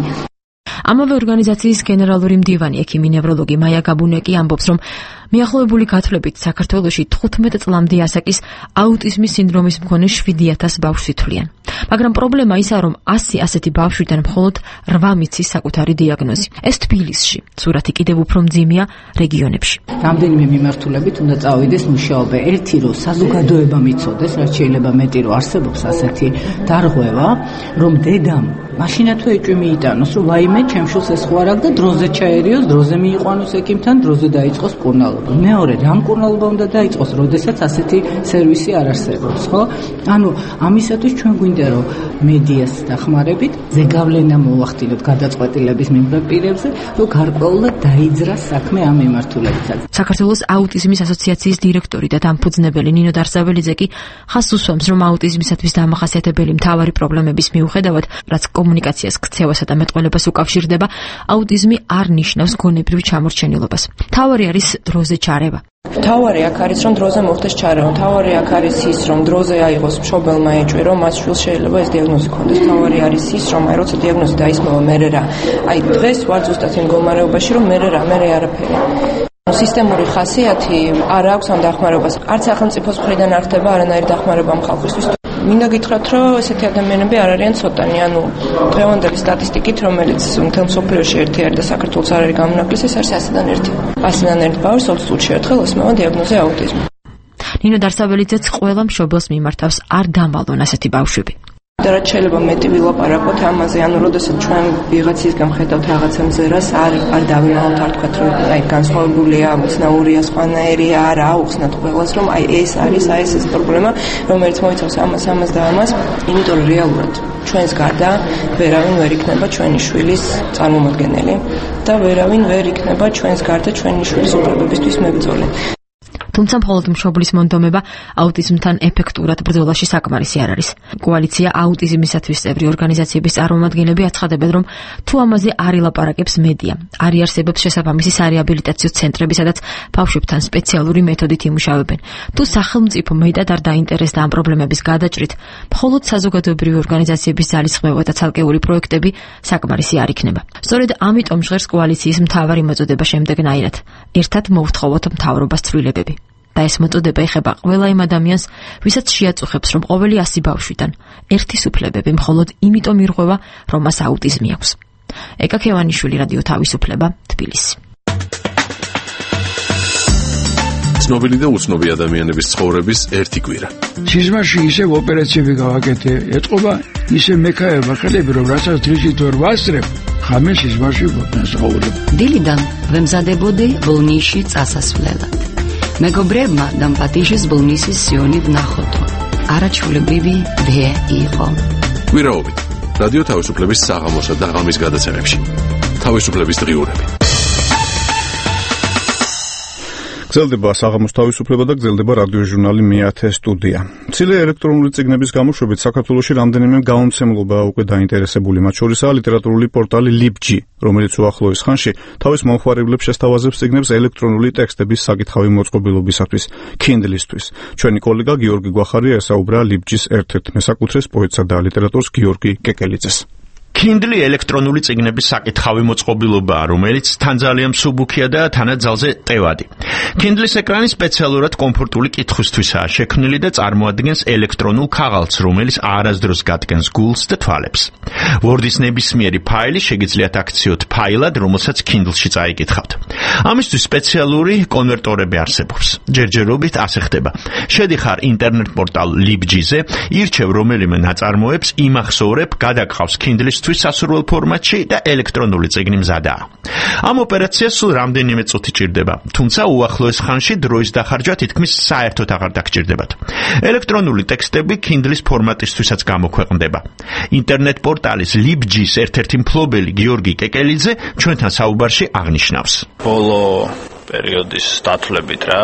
ამავე ორგანიზაციის გენერალური მდივანი ექიმი ნევროლოგი მაია გაბუნეკი ამბობს, რომ მიახლოებული გათვლებით საქართველოში თხუთმეტ წლამდე ასაკის აუტიზმის სინდრომის მქონე შვიდი ათასი ბავშვი თვლიან. მაგრამ პრობლემა ისაა, რომ ასი ასეთი ბავშვიდან მხოლოდ რვა მიცის საკუთარი დიაგნოზი. ეს თბილისში, სურათი კიდევ უფრო მძიმეა რეგიონებში. რამდენიმე მიმართულებით უნდა წავიდეს მუშაობა. ერთი რომ საზოგადოება მიცოდეს, რაც შეიძლება მეტი რომ არსებობს ასეთი დარღვევა, რომ დედამ მაშინა თუ ეჭვი მიიტანოს, რომ ვაიმე, ჩემ შულს ეს ხო არ აქვს და დროზე ჩაერიოს, დროზე მიიყვანოს ექიმთან, დროზე დაიწყოს მკურნალობა. მეორე, რა მკურნალობა უნდა დაიწყოს, როდესაც ასეთი სერვისი არ არსებობს, ხო? ანუ ამისათვის ჩვენ გვინდა რომ მედიას დახმარებით ზეგავლენა მოვახდინოთ გადაწყვეტილების მიმდევრ პირებზე, რომ გარკვეულად დაიძრას საქმე ამ მიმართულებითაც. საქართველოს აუტიზმის ასოციაციის დირექტორი და დამფუძნებელი ნინო დარსაბელიძე კი ხაზს უსვამს, რომ აუტიზმისათვის დამახასიათებელი მთავარი პრობლემების მიუხედავად, რაც კომუნიკაციას, ქცევასა და მეტყველებას უკავშირდება, აუტიზმი არ ნიშნავს გონებრივ ჩამორჩენილობას. მთავარი არის დროზე ჩარევა. მთავარი აქ არის, რომ დროზე მოხდეს ჩარევა. მთავარი აქ არის ის, რომ დროზე აიღოს მშობელმა ეჭვი, რომ მას შვილს შეიძლება ეს დიაგნოზი ქონდეს. მთავარი არის ის, რომ აი როცა დიაგნოზი დაისმევა, მერე რა. აი დღეს ვარ ზუსტად იმ მდგომარეობაში, რომ მერე რა, მერე არაფერი. სისტემური ხასიათი არ აქვს ამ დახმარებას. არც სახელმწიფოს მხრიდან არ ხდება არანაირი დახმარება ამ ხალხისთვის. მინდა გითხრათ, რომ ესეთი ადამიანები არ არიან ცოტანი, ანუ დღევანდელი სტატისტიკით, რომელიც მთელ მსოფლიოში ერთი არის და საქართველოს არ არის გამონაკლისი, ეს არის ასიდან ერთი. ასიდან ერთ ბავშვს ოც წუთში ერთხელ ესმევა დიაგნოზი აუტიზმი. ნინო დარსაბელიძეც ყველა მშობელს მიმართავს არ დამალონ ასეთი ბავშვები. და რაც შეიძლება მეტი ვილაპარაკოთ ამაზე, ანუ როდესაც ჩვენ ვიღაცისგან ხედავთ რაღაცა მზერას, არ არ დავიმალოთ, არ თქვათ, რომ აი განსხვავებულია, უცნაურია, სხვანაირია, არა აუხსნათ ყველას, რომ აი ეს არის, აი ეს ეს პრობლემა, რომელიც მოიცავს ამას, ამას და ამას, იმიტომ რომ რეალურად ჩვენს გარდა ვერავინ ვერ იქნება ჩვენი შვილის წარმომადგენელი და ვერავინ ვერ იქნება ჩვენს გარდა ჩვენი შვილის უფლებებისთვის მებრძოლი. თუმცა მხოლოდ მშობლის მონდომება აუტიზმთან ეფექტურად ბრძოლაში საკმარისი არ არის. კოალიცია აუტიზმისათვის წევრი ორგანიზაციების წარმომადგენლები აცხადებენ, რომ თუ ამაზე არ ილაპარაკებს მედია, არ იარსებობს შესაბამისი სარეაბილიტაციო ცენტრები, სადაც ბავშვებთან სპეციალური მეთოდით იმუშავებენ. თუ სახელმწიფო მეტად არ დაინტერესდა ამ პრობლემების გადაჭრით, მხოლოდ საზოგადოებრივი ორგანიზაციების ძალისხმევა და ცალკეული პროექტები საკმარისი არ იქნება. სწორედ ამიტომ ჟღერს კოალიციის მთავარი მოწოდება შემდეგნაირად: ერთად მოვთხოვოთ მთავრობას ცვლილებები. და ეს მოწოდება ეხება ყველა იმ ადამიანს, ვისაც შეაწუხებს, რომ ყოველი ასი ბავშვიდან ერთის უფლებები მხოლოდ იმიტომ ირღვევა, რომ მას აუტიზმი აქვს. ეკა ქევანიშვილი, რადიო თავისუფლება, თბილისი. ცნობილი და უცნობი ადამიანების ცხოვრების ერთი კვირა. სიზმარში ისევ ოპერაციები გავაკეთე, ეთყობა ისე მექაება ხელები, რომ რასაც დღეში თორ ვასწრებ, ხამე სიზმარში ვცხოვრებ. დილიდან ვემზადებოდი ბოლნისში წასასვლელად. მეგობრებმა დამპატიჟეს ბოლნისის სიონი ვნახოთო. არაჩვეულებრივი დღე იყო. კვირაობით რადიო თავისუფლების საღამოსა და ღამის გადაცემებში. თავისუფლების დღიურები. გრძელდება საღამოს თავისუფლება და გრძელდება რადიოჟურნალი მეათე სტუდია. მცირე ელექტრონული წიგნების გამოშვებით საქართველოში რამდენიმე გამომცემლობა უკვე დაინტერესებული, მათ შორისაა ლიტერატურული პორტალი ლიბჯი, რომელიც უახლოეს ხანში თავის მომხმარებლებს შესთავაზებს წიგნებს ელექტრონული ტექსტების საკითხავი მოწყობილობისათვის, Kindle-ისთვის. ჩვენი კოლეგა გიორგი გვახარია ესაუბრა ლიბჯის ერთ-ერთ მესაკუთრეს პოეტსა და ლიტერატორს გიორგი კეკელიძეს. Kindle ელექტრონული წიგნების საკითხავი მოწყობილობაა, რომელიც თან ძალიან მსუბუქია და თანაც ძალზე ტევადი. Kindle-ის ეკრანი სპეციალურად კომფორტული კითხვისთვისაა შექმნილი და წარმოადგენს ელექტრონულ ქაღალდს, რომელიც არასდროს გადგენს გულს და თვალებს. Word-ის ნებისმიერი ფაილი შეგიძლიათ აქციოთ ფაილად, რომელსაც Kindle-ში წაიკითხავთ. ამისთვის სპეციალური კონვერტორები არსებობს. ჯერჯერობით ასე ხდება. შედიხარ ინტერნეტ პორტალ libg-ზე, ირჩევ რომელიმე ნაწარმოებს, იმახსოვრებ, გადაგყავს Kindle-ისთვის სასურველ ფორმატში და ელექტრონული წიგნი მზადაა. ამ ოპერაციას სულ რამდენიმე წუთი ჭირდება, თუმცა უახლოეს ხანში დროის დახარჯვა თითქმის საერთოდ აღარ დაგჭირდებათ. ელექტრონული ტექსტები Kindle-ის ფორმატისთვისაც გამოქვეყნდება. ინტერნეტ პორტალის libg-ის ერთ-ერთი მფლობელი გიორგი კეკელიძე ჩვენთან საუბარში აღნიშნავს. ბოლო პერიოდის დათვლებით რა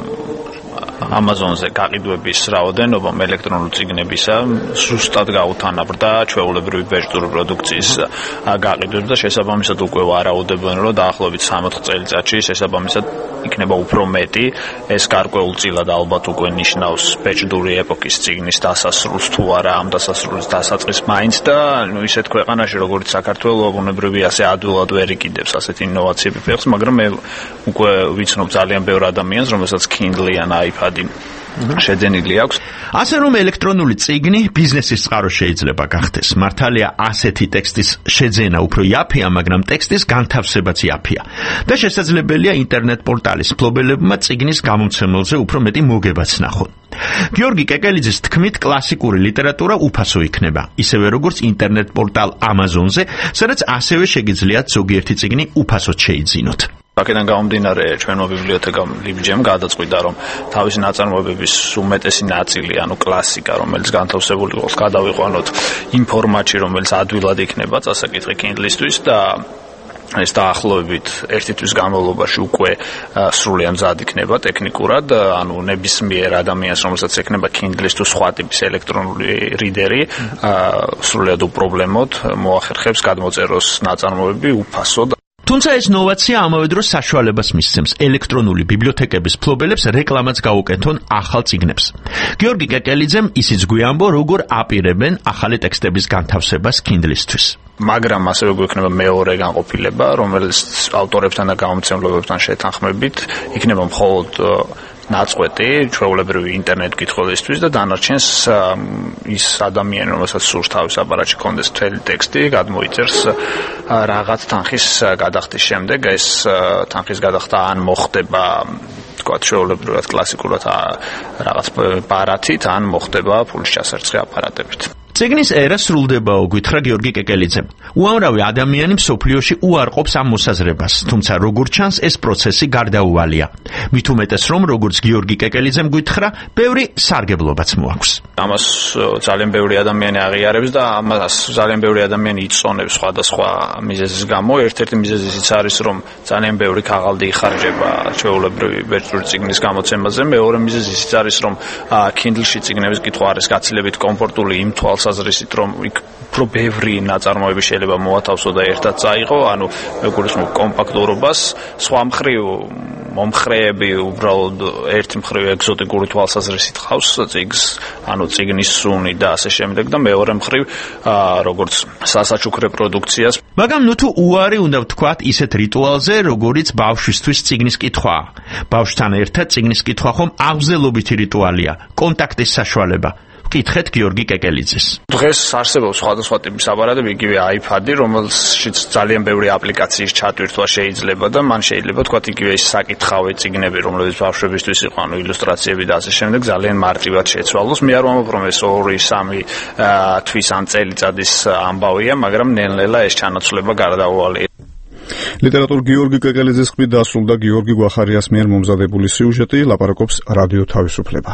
Amazon-ზე გაყიდვების რაოდენობა ელექტრონული წიგნებისა სუსტად გაუთანაბრდა ჩვეულებრივი ბერძნული პროდუქციის გაყიდვებს და შესაბამისად უკვე ვარაუდობენ, რომ დაახლოებით სამოთხ წელიწადში შესაბამისად იქნება უფრო მეტი. ეს გარკვეულწილად ალბათ უკვე ნიშნავს ბერძნული ეპოქის წიგნის დასასრულს თუ არა ამ დასასრულის დასაწყის მაინც და ნუ ისეთ ქვეყანაში როგორც საქართველო ბუნებრივი ასე ადვილად ვერ იკიდებს ასეთ ინოვაციები ფეხს, მაგრამ მე უკვე ვიცნობ ძალიან ბევრ ადამიანს, რომელსაც Kindle ან iPad შეძენილი აქვს. ასე რომ ელექტრონული წიგნი ბიზნესის წყარო შეიძლება გახდეს. მართალია ასეთი ტექსტის შეძენა უფრო იაფია, მაგრამ ტექსტის განთავსებაც იაფია. და შესაძლებელია ინტერნეტ პორტალის მფლობელებმა წიგნის გამომცემელზე უფრო მეტი მოგებაც ნახონ. გიორგი კეკელიძის თქმით, კლასიკური ლიტერატურა უფასო იქნება, ისევე როგორც ინტერნეტ პორტალ Amazon-ზე, სადაც ასევე შეგიძლიათ ზოგიერთი წიგნი უფასოდ შეიძინოთ. აქედან გამომდინარე ჩვენო ბიბლიოთეკამ libg-ემ გადაწყვიტა, რომ თავისი ნაწარმოებების უმეტესი ნაწილი, ანუ კლასიკა, რომელიც განთავსებული იყოს, გადავიყვანოთ იმ ფორმატში, რომელიც ადვილად იქნება წასაკითხი Kindle-ისთვის და ეს დაახლოებით ერთი თვის განმავლობაში უკვე სრულიად მზად იქნება ტექნიკურად, ანუ ნებისმიერ ადამიანს, რომელსაც ექნება Kindle-ის თუ სხვა ტიპის ელექტრონული რიდერი, სრულიად უპრობლემოდ მოახერხებს გადმოწეროს ნაწარმოები უფასოდ. თუმცა ეს ნოვაცია ამავე დროს საშუალებას მისცემს ელექტრონული ბიბლიოთეკების მფლობელებს რეკლამაც გაუკეთონ ახალ წიგნებს. გიორგი კეკელიძემ ისიც გვიამბო, როგორ აპირებენ ახალი ტექსტების განთავსებას Kindle-ისთვის. მაგრამ ასევე გვექნება მეორე განყოფილება, რომელიც ავტორებთან და გამომცემლებებთან შეთანხმებით იქნება მხოლოდ ნაწყვეტი ჩვეულებრივი ინტერნეტ კითხველისთვის და დანარჩენს ის ადამიანი, რომელსაც სურს თავის აპარატში კონდეს მთელი ტექსტი, გადმოიწერს რაღაც თანხის გადახდის შემდეგ. ეს თანხის გადახდა ან მოხდება თქვა ჩვეულებრივად კლასიკურად რაღაც ბარათით, ან მოხდება ფულის ჩასარცხი აპარატებით. წიგნის ერა სრულდებაო, გითხრა გიორგი კეკელიძემ. უამრავი ადამიანი მსოფლიოში უარყოფს ამ მოსაზრებას, თუმცა როგორც ჩანს, ეს პროცესი გარდაუვალია. მით უმეტეს, რომ როგორც გიორგი კეკელიძემ გითხრა, ბევრი სარგებლობაც მოაქვს. ამას ძალიან ბევრი ადამიანი აღიარებს და ამას ძალიან ბევრი ადამიანი იწონებს სხვადასხვა მიზეზის გამო. ერთ-ერთი მიზეზი ის არის, რომ ძალიან ბევრი ქაღალდი იხარჯება ჩვეულებრივი ბერძნული წიგნის გამოცემაზე. მეორე მიზეზი ის არის, რომ Kindle-ში წიგნების კითხვა არის გაცილებით კომფორტული იმ თვალსაზრისით, რომ იქ უფრო ბევრი ნაწარმოები შეიძლება მოათავსო და ერთად წაიღო, ანუ მეგულისმრ კომპაქტურობას, სხვა მხრივ მომხრეები უბრალოდ ერთი მხრივ ეგზოტიკური თვალსაზრისით ხავს წიგნს, ანუ წიგნის სუნი და ასე შემდეგ და მეორე მხრივ როგორც სასაჩუქრე პროდუქციას. მაგრამ ნუ თუ უარი უნდა ვთქვათ ისეთ რიტუალზე, როგორიც ბავშვისთვის წიგნის კითხვაა. ბავშვთან ერთად წიგნის კითხვა ხომ აღზელობითი რიტუალია, კონტაქტის საშუალება. ვკითხეთ გიორგი კეკელიძეს. დღეს არსებობს სხვადასხვა ტიპის აპარატები, იგივე iPad-ი, რომელშიც ძალიან ბევრი აპლიკაციის ჩატვირთვა შეიძლება და მან შეიძლება თქვათ იგივე ის საკითხავი წიგნები, რომლებიც ბავშვებისთვის იყო, ანუ ილუსტრაციები და ასე შემდეგ, ძალიან მარტივად შეცვალოს. მე არ ვამბობ, რომ ეს ორი სამი თვის ან წელიწადის ამბავია, მაგრამ ნელ-ნელა ეს ჩანაცვლება გარდაუვალია. ლიტერატორ გიორგი კეკელიძის ხმით დასრულდა გიორგი გვახარიას მიერ მომზადებული სიუჟეტი, ლაპარაკობს რადიო თავისუფლება.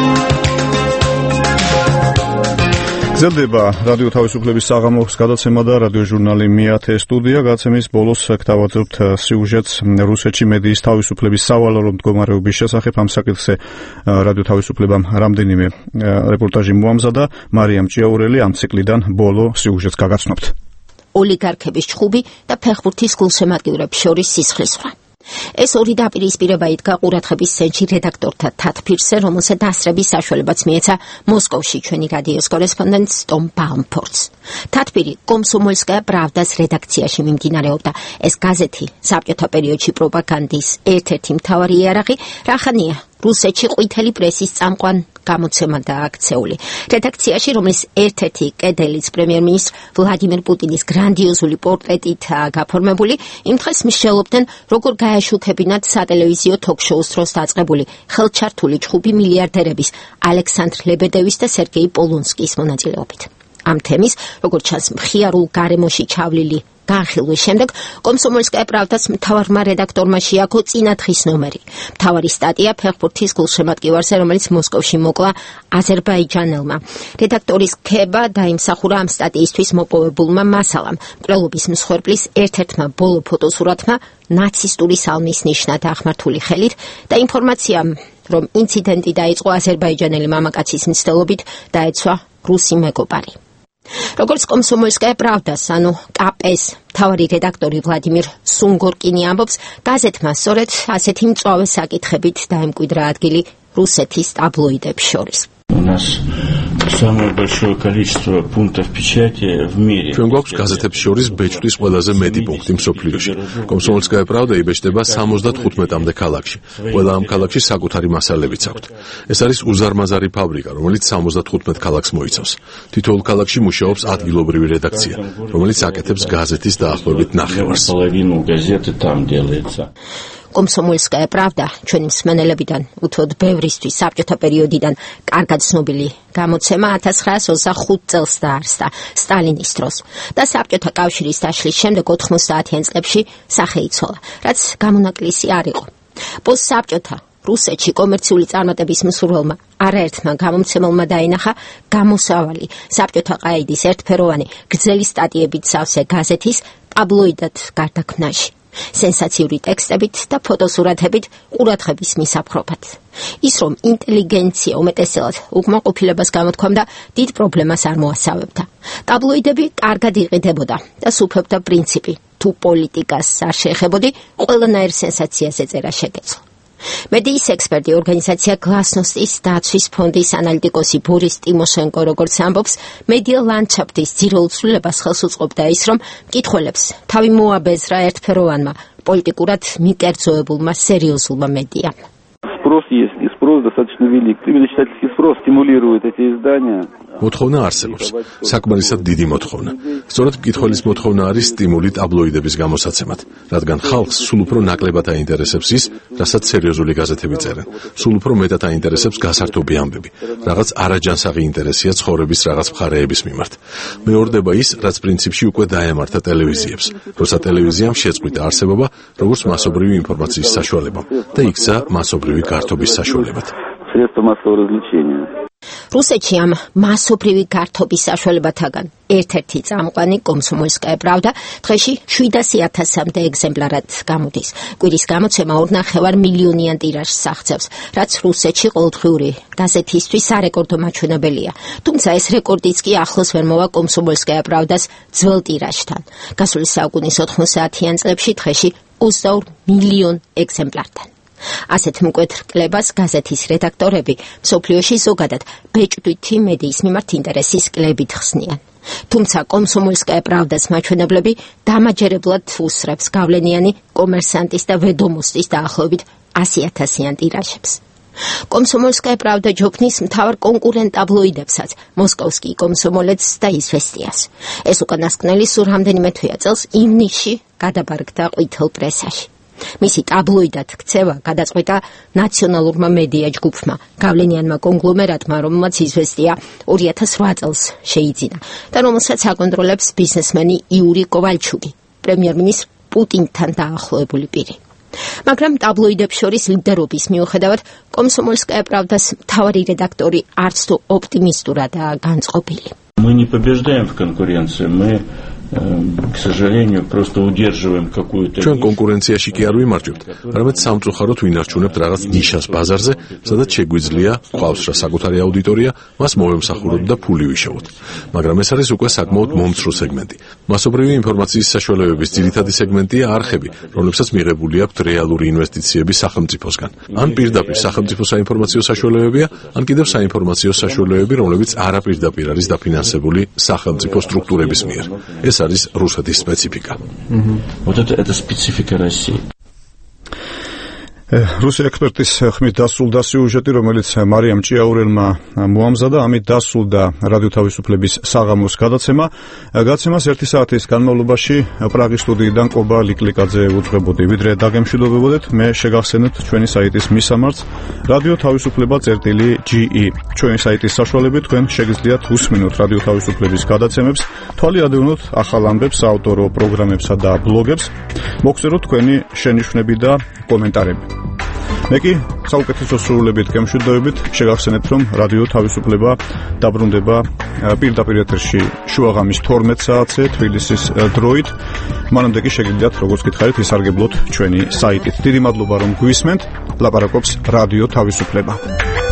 გრძელდება რადიო თავისუფლების საღამოს გადაცემა და რადიო ჟურნალი მეათე სტუდია. გადაცემის ბოლოს გთავაზობთ სიუჟეტს რუსეთში მედიის თავისუფლების სავალალო მდგომარეობის შესახებ. ამ საკითხზე რადიო თავისუფლებამ რამდენიმე რეპორტაჟი მოამზადა. მარიამ ჭიაურელი ამ ციკლიდან ბოლო სიუჟეტს გაგაცნობთ. ოლიგარქების ჩხუბი და ფეხბურთის გულშემატკივრებს შორის სისხლისღვრა. ეს ორი დაპირისპირება იდგა ყურადღების ცენტრში რედაქტორთა თათბირზე, რომელსაც დასწრების საშუალებაც მიეცა მოსკოვში ჩვენი რადიოს კორესპონდენტ ტომ ბაუმფორდს. თათბირი კომსომოლსკაია პრავდას რედაქციაში მიმდინარეობდა. ეს გაზეთი საბჭოთა პერიოდში პროპაგანდის ერთ-ერთი მთავარი იარაღი, რახანია რუსეთში ყვითელი პრესის წამყვან გამოცემა დააქცეული. რედაქციაში, რომლის ერთ-ერთი კედელიც პრემიერ-მინისტრ ვლადიმერ პუტინის გრანდიოზული პორტრეტითაა გაფორმებული, იმ დღეს მსჯელობდნენ, როგორ გაეშუქებინათ სატელევიზიო თოქ-შოუს დროს დაწყებული ხელჩართული ჩხუბი მილიარდერების ალექსანდრ ლებედევის და სერგეი პოლონსკის მონაწილეობით. ამ თემის, როგორც ჩანს, მხიარულ გარემოში ჩავლილი განხილვის შემდეგ კომსომოლსკაია პრავდას მთავარმა რედაქტორმა შეაქო წინადღის ნომერი. მთავარი სტატია ფეხბურთის გულშემატკივარზე, რომელიც მოსკოვში მოკლა აზერბაიჯანელმა. რედაქტორის ქება დაიმსახურა ამ სტატიისთვის მოპოვებულმა მასალამ. მკვლელობის მსხვერპლის ერთ-ერთმა ბოლო ფოტოსურათმა ნაცისტური სალმის ნიშნად აღმართული ხელით და ინფორმაციამ, რომ ინციდენტი დაიწყო აზერბაიჯანელი მამაკაცის მცდელობით, დაეცვა რუსი მეგობარი. როგორც კომსომოლსკაია პრავდას, ანუ კაპეს მთავარი რედაქტორი ვლადიმირ სუნგორკინი ამბობს, გაზეთმა სწორედ ასეთი მწვავე საკითხებით დაემკვიდრა ადგილი რუსეთის ტაბლოიდებს შორის. Самое большое количество пунктов печати в мире. Ჩვენ გვაქვს გაზეთებს შორის ბეჭდვის ყველაზე მეტი პუნქტი მსოფლიოში. კომსომოლსკაია პრავდა იბეჭდება სამოცდათხუთმეტამდე ქალაქში. ყველა ამ ქალაქში საკუთარი მასალებიც აქვთ. ეს არის უზარმაზარი ფაბრიკა, რომელიც სამოცდათხუთმეტ ქალაქს მოიცავს. თითოეულ ქალაქში მუშაობს ადგილობრივი რედაქცია, რომელიც აკეთებს გაზეთის დაახლოებით ნახევარს. კომსომოლსკაია პრავდა ჩვენი მსმენელებიდან უთოდ ბევრისთვის საბჭოთა პერიოდიდან კარგად ცნობილი გამოცემა ათას ცხრაასი ოცდახუთ წელს დაარსდა სტალინის დროს და საბჭოთა კავშირის დაშლის შემდეგ ოთხმოცდაათიან წლებში სახე იცვალა, რაც გამონაკლისი არ იყო. პოსტსაბჭოთა რუსეთში კომერციული წარმატების მსურველმა არაერთმა გამომცემელმა დაინახა გამოსავალი საბჭოთა ყაიდის ერთფეროვანი გრძელი სტატიებით სავსე გაზეთის ტაბლოიდად გარდაქმნაში. სენსაციური ტექსტებით და ფოტოსურათებით ყურადღების მისაპყრობად. ის, რომ ინტელიგენცია უმეტესად უკმაყოფილებას გამოთქვამდა, დიდ პრობლემას არ მოასწავებდა. ტაბლოიდები კარგად იყიდებოდა და სუფევდა პრინციპი, თუ პოლიტიკას არ შეეხებოდი, ყველანაირ სენსაციას ეწერა შეგეძლო. მედიის ექსპერტი ორგანიზაცია გლასნოსტის დაცვის ფონდის ანალიტიკოსი ბორის ტიმოშენკო როგორც ამბობს, მედია ლანდშაფტის ძირეულ ცვლილებას ხელს უწყობდა ის, რომ მკითხველებს თავი მოაბეზრა ერთფეროვანმა, პოლიტიკურად მიკერძოებულმა სერიოზულმა მედიამ. Спрос есть, и спрос достаточно велик. Именно читательский спрос стимулирует эти издания. მოთხოვნა არსებობს, საკმარისად დიდი მოთხოვნა. სწორედ მკითხველის მოთხოვნა არის სტიმული ტაბლოიდების გამოსაცემად, რადგან ხალხს სულ უფრო ნაკლებად აინტერესებს ის, რასაც სერიოზული გაზეთები წერენ. სულ უფრო მეტად აინტერესებს გასართობი ამბები, რაღაც არაჯანსაღი ინტერესია ცხოვრების რაღაც მხარეების მიმართ. მეორდება ის, რაც პრინციპში უკვე დაემართა ტელევიზიებს, როცა ტელევიზიამ შეწყვიტა არსებობა როგორც მასობრივი ინფორმაციის საშუალება და იქცა მასობრივი გართობის საშუალებად. Средства массового развлечения. რუსეთში ამ მასობრივი გართობის საშუალებათაგან ერთ-ერთი წამყვანი კომსომოლსკაია პრავდა დღეში შვიდასი ათასამდე ეგზემპლარად გამოდის. კვირის გამოცემა ორნახევარ მილიონიან ტირაჟს აღწევს, რაც რუსეთში ყოველდღიური გაზეთისთვის არეკორდო მაჩვენებელია. თუმცა ეს რეკორდიც კი ახლოს ვერ მოვა კომსომოლსკაია პრავდას ძველ ტირაჟთან. გასული საუკუნის ოთხმოცდაათიან წლებში დღეში ოცდაორ მილიონ ეგზემპლართან. ასეთ მკვეთრ კლებას გაზეთის რედაქტორები მსოფლიოში ზოგადად ბეჭდვითი მედიის მიმართ ინტერესის კლებით ხსნიან. თუმცა კომსომოლსკაია პრავდას მაჩვენებლები დამაჯერებლად უსწრებს გავლენიანი კომერსანტის და ვედომოსტის დაახლოებით ასი ათასიან ტირაჟებს. კომსომოლსკაია პრავდა ჯობნის მთავარ კონკურენტ ტაბლოიდებსაც, მოსკოვსკი კომსომოლეცს და ისვესტიას. ეს უკანასკნელი სულ რამდენიმე თვეა წელს ივნისში გადაბარგდა ყვითელ პრესაში. მისი ტაბლოიდად ქცევა გადაწყვიტა ნაციონალურმა მედია ჯგუფმა, გავლენიანმა კონგლომერატმა, რომელმაც ისვესტია ორი ათას რვა წელს შეიძინა და რომელსაც აკონტროლებს ბიზნესმენი იური კოვალჩუკი, პრემიერ-მინისტრ პუტინთან დაახლოებული პირი. მაგრამ ტაბლოიდებს შორის ლიდერობის მიუხედავად კომსომოლსკაია პრავდას მთავარი რედაქტორი არც თუ ოპტიმისტურადაა განწყობილი. Мы не побеждаем в конкуренции, мы к сожалению, просто удерживаем какую-то... ჩვენ კონკურენციაში კი არ ვიმარჯვებთ, არამედ სამწუხაროდ ვინარჩუნებთ რაღაც ნიშას ბაზარზე, სადაც შეგვიძლია ყავს რა საკუთარი აუდიტორია, მას მოვემსახუროთ და ფული ვიშოვოთ. მაგრამ ეს არის უკვე საკმაოდ მომცრო სეგმენტი. მასობრივი ინფორმაციის საშუალებების ძირითადი სეგმენტია არხები, რომლებსაც მიღებული აქვთ რეალური ინვესტიციები სახელმწიფოსგან. ან პირდაპირ სახელმწიფო საინფორმაციო საშუალებებია, ან კიდევ საინფორმაციო საშუალებები, რომლებიც არაპირდაპირ არის დაფინანსებული სახელმწიფო სტრუქტურების მიერ. ეს არის რუსეთის სპეციფიკა. Вот это это специфика России. რუსი ექსპერტის ხმით დასრულდა სიუჟეტი, რომელიც მარიამ ჭიაურელმა მოამზადა, ამით დასრულდა რადიო თავისუფლების საღამოს გადაცემა. გადაცემას ერთი საათის განმავლობაში პრაღის სტუდიიდან კობა ლიკლიკაძე უძღვებოდი. ვიდრე დაგემშვიდობებოდეთ, მე შეგახსენებთ ჩვენი საიტის მისამართს რადიო თავისუფლება წერტილი ჯი ი. ჩვენი საიტის საშუალებით თქვენ შეგიძლიათ უსმენოთ რადიო თავისუფლების გადაცემებს, თვალი ადევნოთ ახალ ამბებს, საავტორო პროგრამებსა და ბლოგებს, მოგწეროთ თქვენი შენიშვნები და კომენტარები. მე კი საუკეთესო სრულებით გემშვიდობებით შეგახსენებთ, რომ რადიო თავისუფლება დაბრუნდება პირდაპირ ეთერში შუაღამის თორმეტ საათზე თბილისის დროით. მანამდე კი შეგიძლიათ, როგორც გითხარით, ისარგებლოთ ჩვენი საიტით. დიდი მადლობა, რომ გვისმენთ. ლაპარაკობს რადიო თავისუფლება.